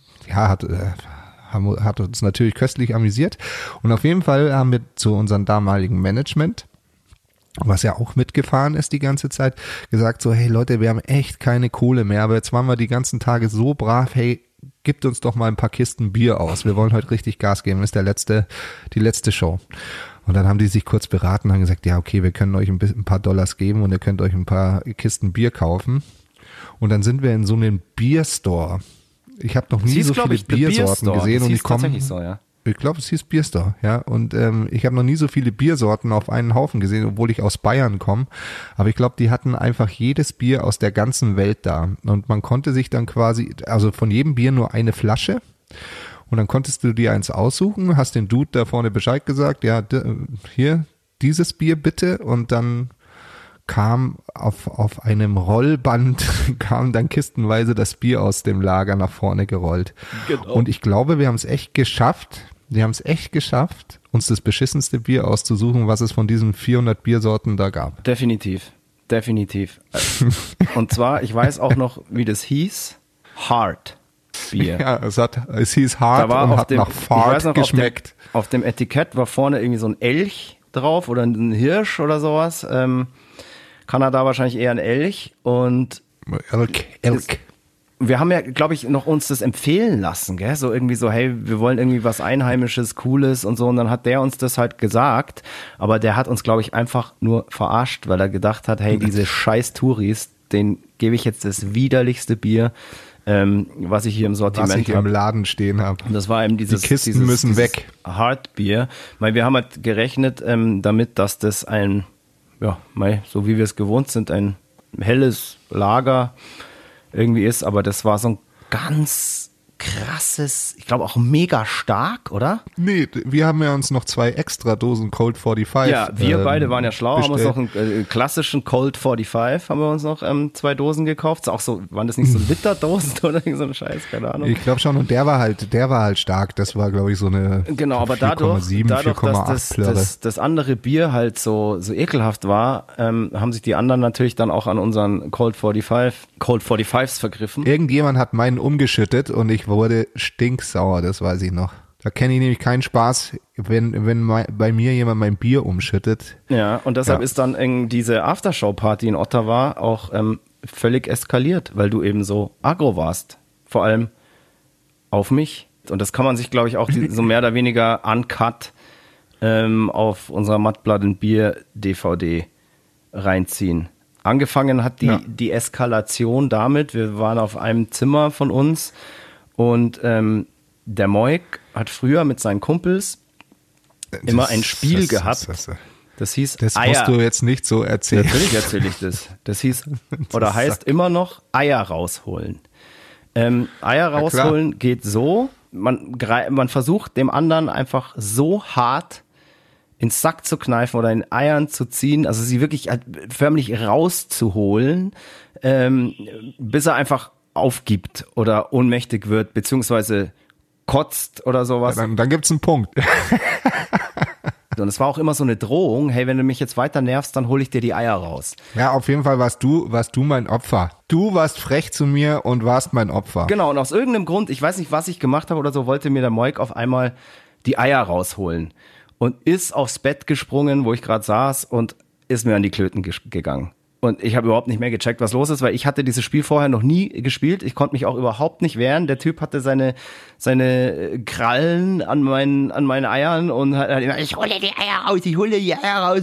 hat uns natürlich köstlich amüsiert. Und auf jeden Fall haben wir zu unserem damaligen Management, was ja auch mitgefahren ist die ganze Zeit, gesagt so, hey Leute, wir haben echt keine Kohle mehr, aber jetzt waren wir die ganzen Tage so brav, hey, gibt uns doch mal ein paar Kisten Bier aus. Wir wollen heute richtig Gas geben. Das ist die letzte Show. Und dann haben die sich kurz beraten und haben gesagt, ja okay, wir können euch ein paar Dollars geben und ihr könnt euch ein paar Kisten Bier kaufen. Und dann sind wir in so einem Bierstore. Ich habe noch nie so viele Biersorten gesehen und ich komme. So, ja. Ich glaube, es hieß Bierstore, ja. Und ich habe noch nie so viele Biersorten auf einen Haufen gesehen, obwohl ich aus Bayern komme. Aber ich glaube, die hatten einfach jedes Bier aus der ganzen Welt da. Und man konnte sich dann quasi, also von jedem Bier nur eine Flasche. Und dann konntest du dir eins aussuchen, hast den Dude da vorne Bescheid gesagt, ja, hier, dieses Bier bitte. Und dann kam auf einem Rollband, kam dann kistenweise das Bier aus dem Lager nach vorne gerollt. Genau. Und ich glaube, wir haben es echt geschafft, uns das beschissenste Bier auszusuchen, was es von diesen 400 Biersorten da gab. Definitiv. Und zwar, ich weiß auch noch, wie das hieß, Hard Bier. Ja, es hieß Hard und hat nach Fahrt geschmeckt. Auf dem Etikett war vorne irgendwie so ein Elch drauf oder ein Hirsch oder sowas. Kanada wahrscheinlich eher ein Elch und Elk. Wir haben ja, glaube ich, noch uns das empfehlen lassen, gell? So irgendwie so, hey, wir wollen irgendwie was Einheimisches, Cooles und so. Und dann hat der uns das halt gesagt. Aber der hat uns, glaube ich, einfach nur verarscht, weil er gedacht hat, hey, diese scheiß Touris, denen gebe ich jetzt das widerlichste Bier, was ich hier im Sortiment habe. Was ich im Laden stehen habe. Und das war eben die Kisten müssen weg. Hardbier. Weil wir haben halt gerechnet damit, dass das so wie wir es gewohnt sind, ein helles Lager irgendwie ist, aber das war so ein ganz krasses, ich glaube auch mega stark, oder? Nee, wir haben ja uns noch 2 extra Dosen Colt 45 Ja, wir beide waren ja schlau, bestellt. haben uns noch einen klassischen Colt 45, haben wir uns noch 2 Dosen gekauft. Auch so, waren das nicht so Literdosen oder irgend so ein Scheiß, keine Ahnung. Ich glaube schon, und der war halt stark. Das war, glaube ich, so eine genau, aber dadurch, 4,8 dass das andere Bier halt so ekelhaft war, haben sich die anderen natürlich dann auch an unseren Colt 45s vergriffen. Irgendjemand hat meinen umgeschüttet und ich wurde stinksauer, das weiß ich noch. Da kenne ich nämlich keinen Spaß, wenn bei mir jemand mein Bier umschüttet. Ja, und deshalb ist dann diese Aftershow-Party in Ottawa auch völlig eskaliert, weil du eben so aggro warst. Vor allem auf mich. Und das kann man sich, glaube ich, auch so mehr oder weniger uncut auf unserer Mudblood and Beer DVD reinziehen. Angefangen hat die Eskalation damit, wir waren auf einem Zimmer von uns und der Moik hat früher mit seinen Kumpels immer ein Spiel gehabt. Das hieß das Eier. musst du jetzt nicht so erzählen. Natürlich erzähle ich das. Das hieß oder heißt immer noch Eier rausholen. Eier rausholen geht so, man versucht dem anderen einfach so hart ins Sack zu kneifen oder in Eiern zu ziehen, also sie wirklich förmlich rauszuholen, bis er einfach aufgibt oder ohnmächtig wird, beziehungsweise kotzt oder sowas. Ja, dann gibt's einen Punkt. Und es war auch immer so eine Drohung, hey, wenn du mich jetzt weiter nervst, dann hole ich dir die Eier raus. Ja, auf jeden Fall warst du mein Opfer. Du warst frech zu mir und warst mein Opfer. Genau, und aus irgendeinem Grund, ich weiß nicht, was ich gemacht habe oder so, wollte mir der Moik auf einmal die Eier rausholen und ist aufs Bett gesprungen, wo ich gerade saß und ist mir an die Klöten gegangen. Und ich habe überhaupt nicht mehr gecheckt, was los ist, weil ich hatte dieses Spiel vorher noch nie gespielt. Ich konnte mich auch überhaupt nicht wehren. Der Typ hatte seine Krallen an meinen Eiern und hat immer, ich hole die Eier raus, ich hole die Eier raus.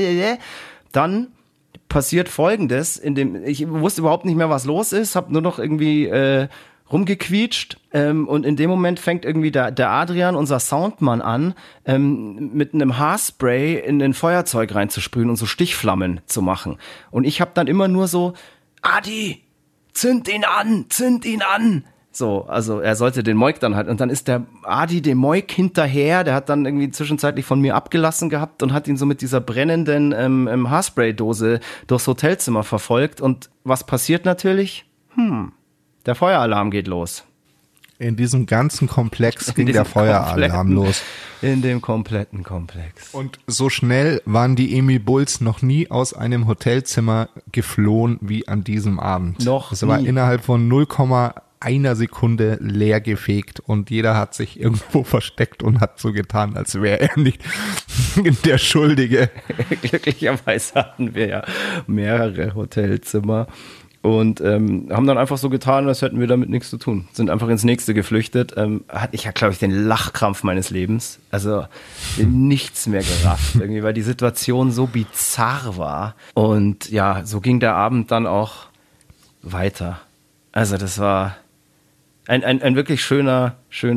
Dann passiert Folgendes, ich wusste überhaupt nicht mehr, was los ist, habe nur noch irgendwie rumgequietscht und in dem Moment fängt irgendwie der Adrian, unser Soundmann, an, mit einem Haarspray in ein Feuerzeug reinzusprühen und so Stichflammen zu machen. Und ich habe dann immer nur so, Adi, zünd ihn an! So, also er sollte den Moik dann halt, und dann ist der Adi dem Moik hinterher, der hat dann irgendwie zwischenzeitlich von mir abgelassen gehabt und hat ihn so mit dieser brennenden Haarspray-Dose durchs Hotelzimmer verfolgt. Und was passiert natürlich? Der Feueralarm geht los. In diesem ganzen Komplex ging der Feueralarm los. In dem kompletten Komplex. Und so schnell waren die Emil Bulls noch nie aus einem Hotelzimmer geflohen wie an diesem Abend. Es war innerhalb von 0,1 Sekunde leer gefegt und jeder hat sich irgendwo versteckt und hat so getan, als wäre er nicht der Schuldige. Glücklicherweise hatten wir ja mehrere Hotelzimmer. Und haben dann einfach so getan, als hätten wir damit nichts zu tun. Sind einfach ins nächste geflüchtet. Hatte ich ja, glaube ich, den Lachkrampf meines Lebens. Also nichts mehr gerafft, irgendwie, weil die Situation so bizarr war. Und ja, so ging der Abend dann auch weiter. Also das war ein wirklich schöner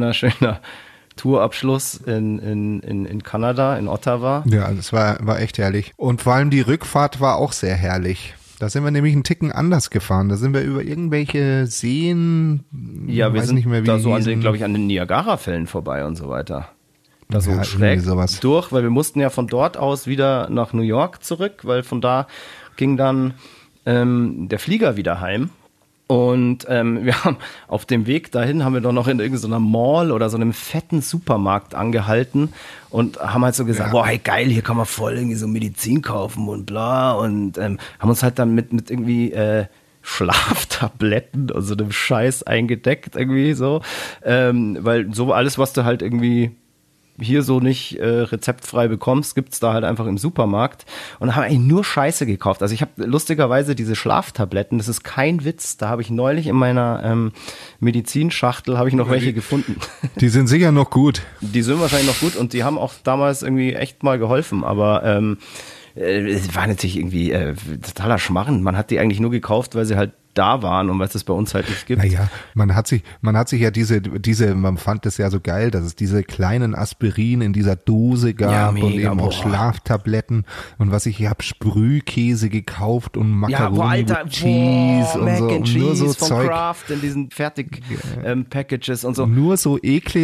Tourabschluss in Kanada, in Ottawa. Ja, das war echt herrlich. Und vor allem die Rückfahrt war auch sehr herrlich. Da sind wir nämlich einen Ticken anders gefahren. Da sind wir über irgendwelche Seen, ja, wir sind nicht mehr, wie da so an den Niagara-Fällen vorbei und so weiter. Da so ja, schräg durch, weil wir mussten ja von dort aus wieder nach New York zurück, weil von da ging dann der Flieger wieder heim. Und wir haben auf dem Weg dahin haben wir doch noch in irgendeiner Mall oder so einem fetten Supermarkt angehalten und haben halt so gesagt, boah, hey, geil, hier kann man voll irgendwie so Medizin kaufen und bla, und haben uns halt dann mit irgendwie Schlaftabletten und so einem Scheiß eingedeckt irgendwie so, weil so alles, was du halt irgendwie hier so nicht rezeptfrei bekommst, gibt's da halt einfach im Supermarkt. Und da haben wir eigentlich nur Scheiße gekauft. Also ich habe lustigerweise diese Schlaftabletten, das ist kein Witz, da habe ich neulich in meiner Medizinschachtel habe ich noch welche gefunden. Die sind sicher noch gut. Die sind wahrscheinlich noch gut und die haben auch damals irgendwie echt mal geholfen, aber es war natürlich irgendwie totaler Schmarren. Man hat die eigentlich nur gekauft, weil sie halt da waren und was es bei uns halt nicht gibt. Naja, man hat sich ja man fand es ja so geil, dass es diese kleinen Aspirin in dieser Dose gab, ja, mega, und eben auch Schlaftabletten und ich habe Sprühkäse gekauft und Macaroni mit Cheese und Mac so. And Cheese nur so von Zeug. Kraft in diesen Fertig-Packages und so. Nur so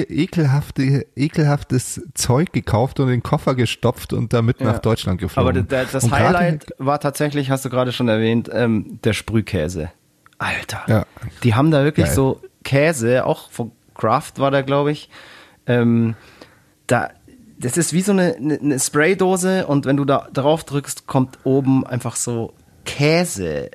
ekelhaftes Zeug gekauft und in den Koffer gestopft und damit nach Deutschland geflogen. Aber das Highlight war tatsächlich, hast du gerade schon erwähnt, der Sprühkäse. Alter, ja. Die haben da wirklich so Käse, auch von Kraft war da, glaube ich. Das ist wie so eine Spraydose und wenn du da drauf drückst, kommt oben einfach so Käsemasse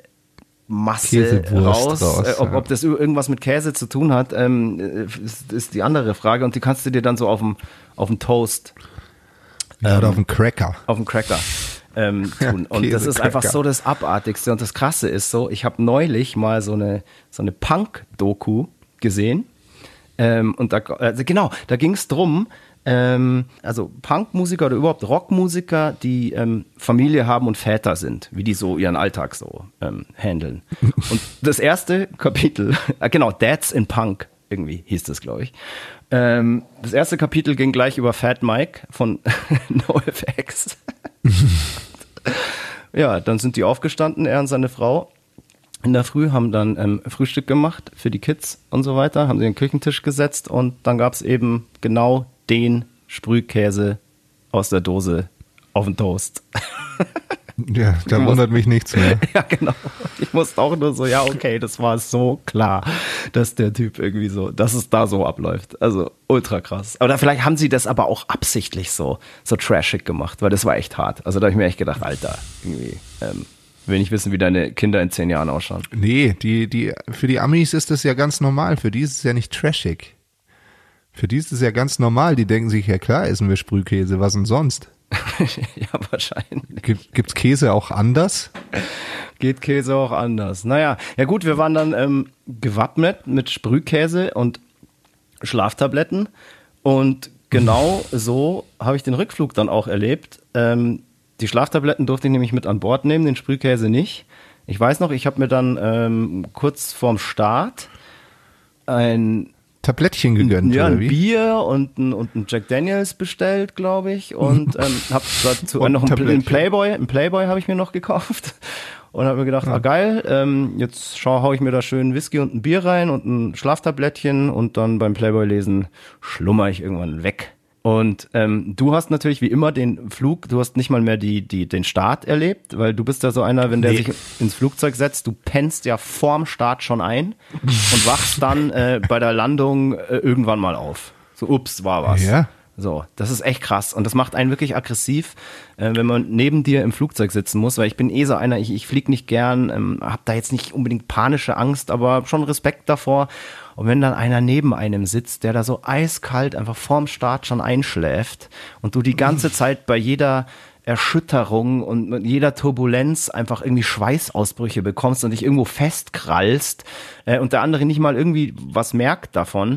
raus. Ob das irgendwas mit Käse zu tun hat, ist die andere Frage. Und die kannst du dir dann so auf dem Toast oder auf dem Cracker. Auf dem Cracker. Tun. Und das ist einfach so das Abartigste. Und das Krasse ist so, ich habe neulich mal so eine Punk-Doku gesehen. Und da ging es drum, also Punkmusiker oder überhaupt Rockmusiker, die Familie haben und Väter sind, wie die so ihren Alltag so handeln. Und das erste Kapitel, Dads in Punk, irgendwie hieß das, glaube ich. Das erste Kapitel ging gleich über Fat Mike von NoFX. Ja, dann sind die aufgestanden, er und seine Frau. In der Früh haben dann Frühstück gemacht für die Kids und so weiter, haben sie den Küchentisch gesetzt und dann gab es eben genau den Sprühkäse aus der Dose auf den Toast. Ja, da wundert mich nichts mehr. Ja, genau. Ich musste auch nur so, ja, okay, das war so klar, dass der Typ irgendwie so, dass es da so abläuft. Also ultra krass. Oder vielleicht haben sie das aber auch absichtlich so trashig gemacht, weil das war echt hart. Also da habe ich mir echt gedacht, Alter, irgendwie, will nicht wissen, wie deine Kinder in 10 Jahren ausschauen. Nee, für die Amis ist das ja ganz normal. Für die ist es ja nicht trashig. Für die ist es ja ganz normal. Die denken sich, ja klar, essen wir Sprühkäse, was denn sonst? Ja, wahrscheinlich. Gibt's Käse auch anders? Geht Käse auch anders. Naja, ja gut, wir waren dann gewappnet mit Sprühkäse und Schlaftabletten und genau so habe ich den Rückflug dann auch erlebt. Die Schlaftabletten durfte ich nämlich mit an Bord nehmen, den Sprühkäse nicht. Ich weiß noch, ich habe mir dann kurz vorm Start ein Tablettchen gegönnt, ja, oder ein wie? Bier und ein Jack Daniels bestellt, glaube ich. Und habe dazu noch einen Playboy habe ich mir noch gekauft. Und habe mir gedacht, geil, jetzt hau ich mir da schön Whisky und ein Bier rein und ein Schlaftablettchen und dann beim Playboy lesen schlummer ich irgendwann weg. Und du hast natürlich wie immer den Flug, du hast nicht mal mehr den Start erlebt, weil du bist ja so einer, wenn der sich ins Flugzeug setzt, du pennst ja vorm Start schon ein und wachst dann bei der Landung irgendwann mal auf. So, ups, war was. Ja. So, das ist echt krass und das macht einen wirklich aggressiv, wenn man neben dir im Flugzeug sitzen muss, weil ich bin so einer, ich fliege nicht gern, hab da jetzt nicht unbedingt panische Angst, aber schon Respekt davor. Und wenn dann einer neben einem sitzt, der da so eiskalt einfach vorm Start schon einschläft und du die ganze Zeit bei jeder Erschütterung und mit jeder Turbulenz einfach irgendwie Schweißausbrüche bekommst und dich irgendwo festkrallst und der andere nicht mal irgendwie was merkt davon,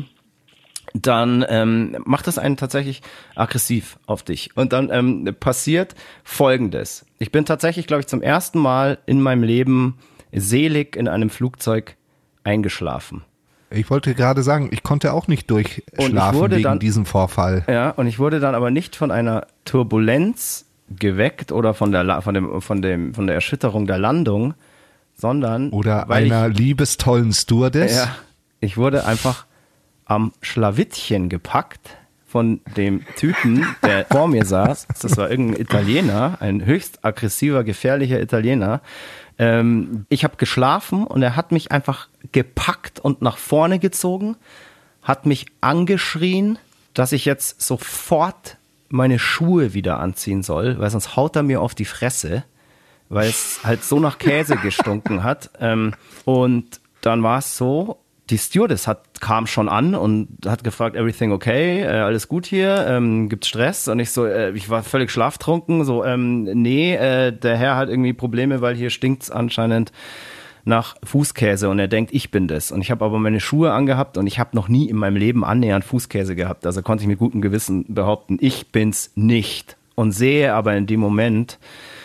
dann macht das einen tatsächlich aggressiv auf dich. Und dann passiert Folgendes. Ich bin tatsächlich, glaube ich, zum ersten Mal in meinem Leben selig in einem Flugzeug eingeschlafen. Ich wollte gerade sagen, ich konnte auch nicht durchschlafen wegen diesem Vorfall. Ja, und ich wurde dann aber nicht von einer Turbulenz geweckt oder von der Erschütterung der Landung, sondern oder einer liebestollen Stewardess. Ja, ich wurde einfach am Schlawittchen gepackt von dem Typen, der vor mir saß. Das war irgendein Italiener, ein höchst aggressiver, gefährlicher Italiener. Ich habe geschlafen und er hat mich einfach gepackt und nach vorne gezogen, hat mich angeschrien, dass ich jetzt sofort meine Schuhe wieder anziehen soll, weil sonst haut er mir auf die Fresse, weil es halt so nach Käse gestunken hat. Und dann war es so, die Stewardess kam schon an und hat gefragt, everything okay, alles gut hier, gibt's Stress? Und ich war völlig schlaftrunken, der Herr hat irgendwie Probleme, weil hier stinkt's anscheinend nach Fußkäse und er denkt, ich bin das. Und ich habe aber meine Schuhe angehabt und ich habe noch nie in meinem Leben annähernd Fußkäse gehabt. Also konnte ich mit gutem Gewissen behaupten, ich bin's nicht. Und sehe aber in dem Moment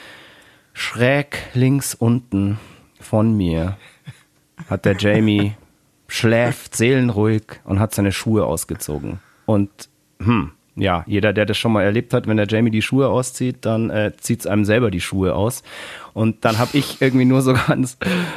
schräg links unten von mir hat der Jamie schläft seelenruhig und hat seine Schuhe ausgezogen. Und ja, jeder, der das schon mal erlebt hat, wenn der Jamie die Schuhe auszieht, dann zieht es einem selber die Schuhe aus. Und dann habe ich irgendwie nur so ganz,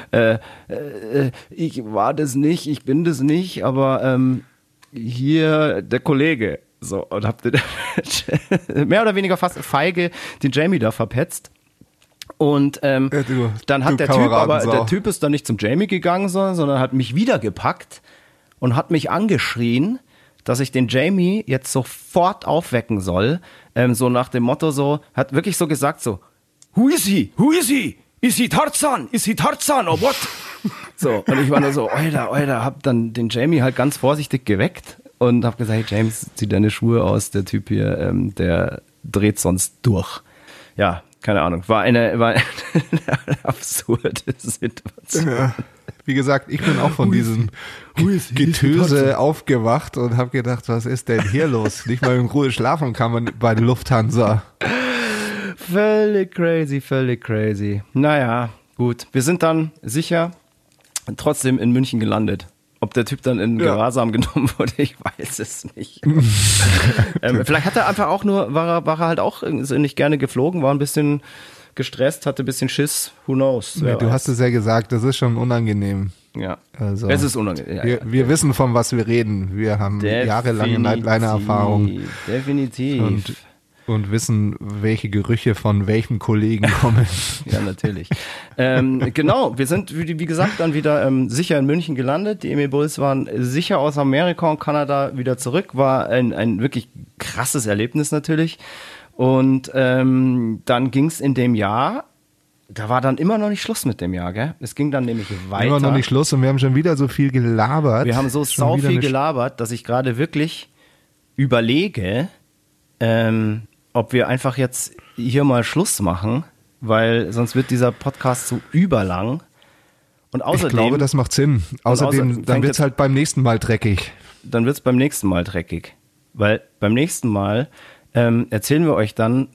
ich war das nicht, ich bin das nicht, aber hier der Kollege. So, und hab mehr oder weniger fast feige den Jamie da verpetzt. Und dann hat der Typ ist dann nicht zum Jamie gegangen, sondern hat mich wieder gepackt und hat mich angeschrien, dass ich den Jamie jetzt sofort aufwecken soll. So nach dem Motto so, hat wirklich so gesagt so, who is he? Who is he? Is he Tarzan? Is he Tarzan or what? So, und ich war nur so, Alter, hab dann den Jamie halt ganz vorsichtig geweckt und hab gesagt, hey James, zieh deine Schuhe aus, der Typ hier, der dreht sonst durch. Ja, keine Ahnung, war eine absurde Situation. Ja, wie gesagt, ich bin auch von diesem Getöse aufgewacht und habe gedacht, was ist denn hier los? Nicht mal in Ruhe schlafen kann man bei der Lufthansa. Völlig crazy. Naja, gut. Wir sind dann sicher trotzdem in München gelandet. Ob der Typ dann in Gewahrsam genommen wurde, ich weiß es nicht. Vielleicht hat er einfach auch nur, war er halt auch nicht gerne geflogen, war ein bisschen gestresst, hatte ein bisschen Schiss, who knows. Ja, du hast es ja gesagt, das ist schon unangenehm. Ja, also, es ist unangenehm. Ja, wir wissen, von was wir reden. Wir haben jahrelange Nightliner-Erfahrung. Definitiv. Und Und wissen, welche Gerüche von welchem Kollegen kommen. Ja, natürlich. Genau, wir sind, wie gesagt, dann wieder sicher in München gelandet. Die Emil Bulls waren sicher aus Amerika und Kanada wieder zurück. War ein wirklich krasses Erlebnis natürlich. Und dann ging es in dem Jahr, da war dann immer noch nicht Schluss mit dem Jahr, gell? Es ging dann nämlich weiter. Immer noch nicht Schluss und wir haben schon wieder so viel gelabert. Wir haben so sau viel gelabert, dass ich gerade wirklich überlege, ob wir einfach jetzt hier mal Schluss machen, weil sonst wird dieser Podcast so überlang. Und außerdem, ich glaube, das macht Sinn. Außerdem, dann wird es halt beim nächsten Mal dreckig. Dann wird es beim nächsten Mal dreckig. Weil beim nächsten Mal erzählen wir euch dann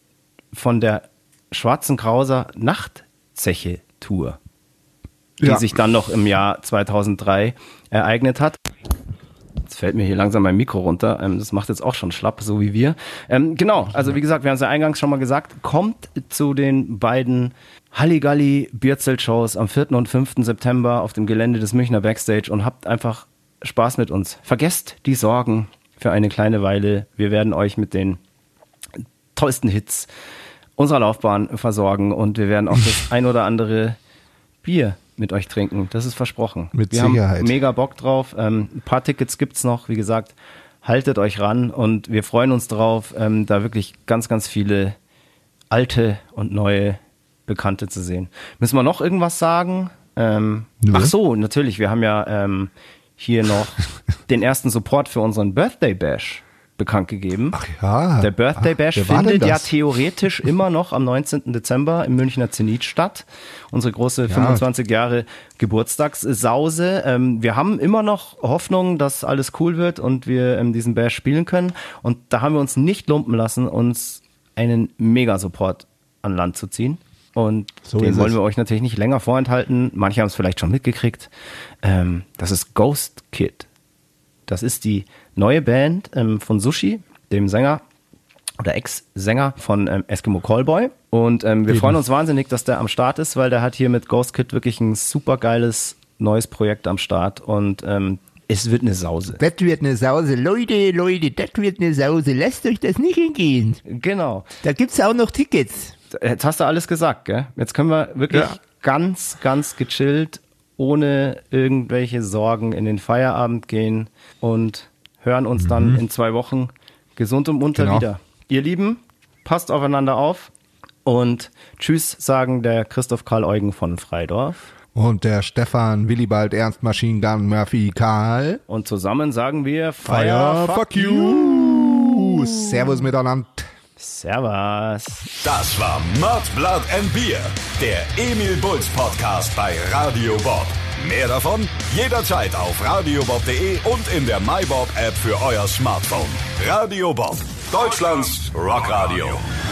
von der Schwarzen Krauser Nachtzeche-Tour, die sich dann noch im Jahr 2003 ereignet hat. Jetzt fällt mir hier langsam mein Mikro runter. Das macht jetzt auch schon schlapp, so wie wir. Genau, also wie gesagt, wir haben es ja eingangs schon mal gesagt, kommt zu den beiden Halligalli-Bierzel-Shows am 4. und 5. September auf dem Gelände des Münchner Backstage und habt einfach Spaß mit uns. Vergesst die Sorgen für eine kleine Weile. Wir werden euch mit den tollsten Hits unserer Laufbahn versorgen und wir werden auch das ein oder andere Bier mit euch trinken, das ist versprochen. Mit wir Sicherheit. Haben mega Bock drauf. Ein paar Tickets gibt's noch, wie gesagt, haltet euch ran und wir freuen uns drauf, da wirklich ganz, ganz viele alte und neue Bekannte zu sehen. Müssen wir noch irgendwas sagen? Ach so, natürlich, wir haben ja hier noch den ersten Support für unseren Birthday Bash bekannt gegeben. Ach ja. Der Birthday Bash findet ja theoretisch immer noch am 19. Dezember im Münchner Zenit statt. Unsere große 25 Jahre Geburtstagssause. Wir haben immer noch Hoffnung, dass alles cool wird und wir diesen Bash spielen können. Und da haben wir uns nicht lumpen lassen, uns einen Mega-Support an Land zu ziehen. Und so den wollen wir euch natürlich nicht länger vorenthalten. Manche haben es vielleicht schon mitgekriegt. Das ist Ghost Kid. Das ist die neue Band von Sushi, dem Sänger oder Ex-Sänger von Eskimo Callboy. Und wir freuen uns wahnsinnig, dass der am Start ist, weil der hat hier mit Ghost Kid wirklich ein super geiles neues Projekt am Start. Und es wird eine Sause. Das wird eine Sause. Leute, das wird eine Sause. Lasst euch das nicht entgehen. Genau. Da gibt's auch noch Tickets. Jetzt hast du alles gesagt, gell? Jetzt können wir wirklich ganz, ganz gechillt, ohne irgendwelche Sorgen in den Feierabend gehen und hören uns dann in 2 Wochen gesund und munter wieder. Ihr Lieben, passt aufeinander auf und tschüss, sagen der Christoph Karl Eugen von Freidorf. Und der Stefan Willibald Ernst Machine Gun Murphy Karl. Und zusammen sagen wir Fire fuck you. Servus miteinander. Servus. Das war Mud, Blood and Beer, der Emil Bulls Podcast bei Radio Bob. Mehr davon jederzeit auf radiobob.de und in der MyBob App für euer Smartphone. Radio Bob, Deutschlands Rockradio.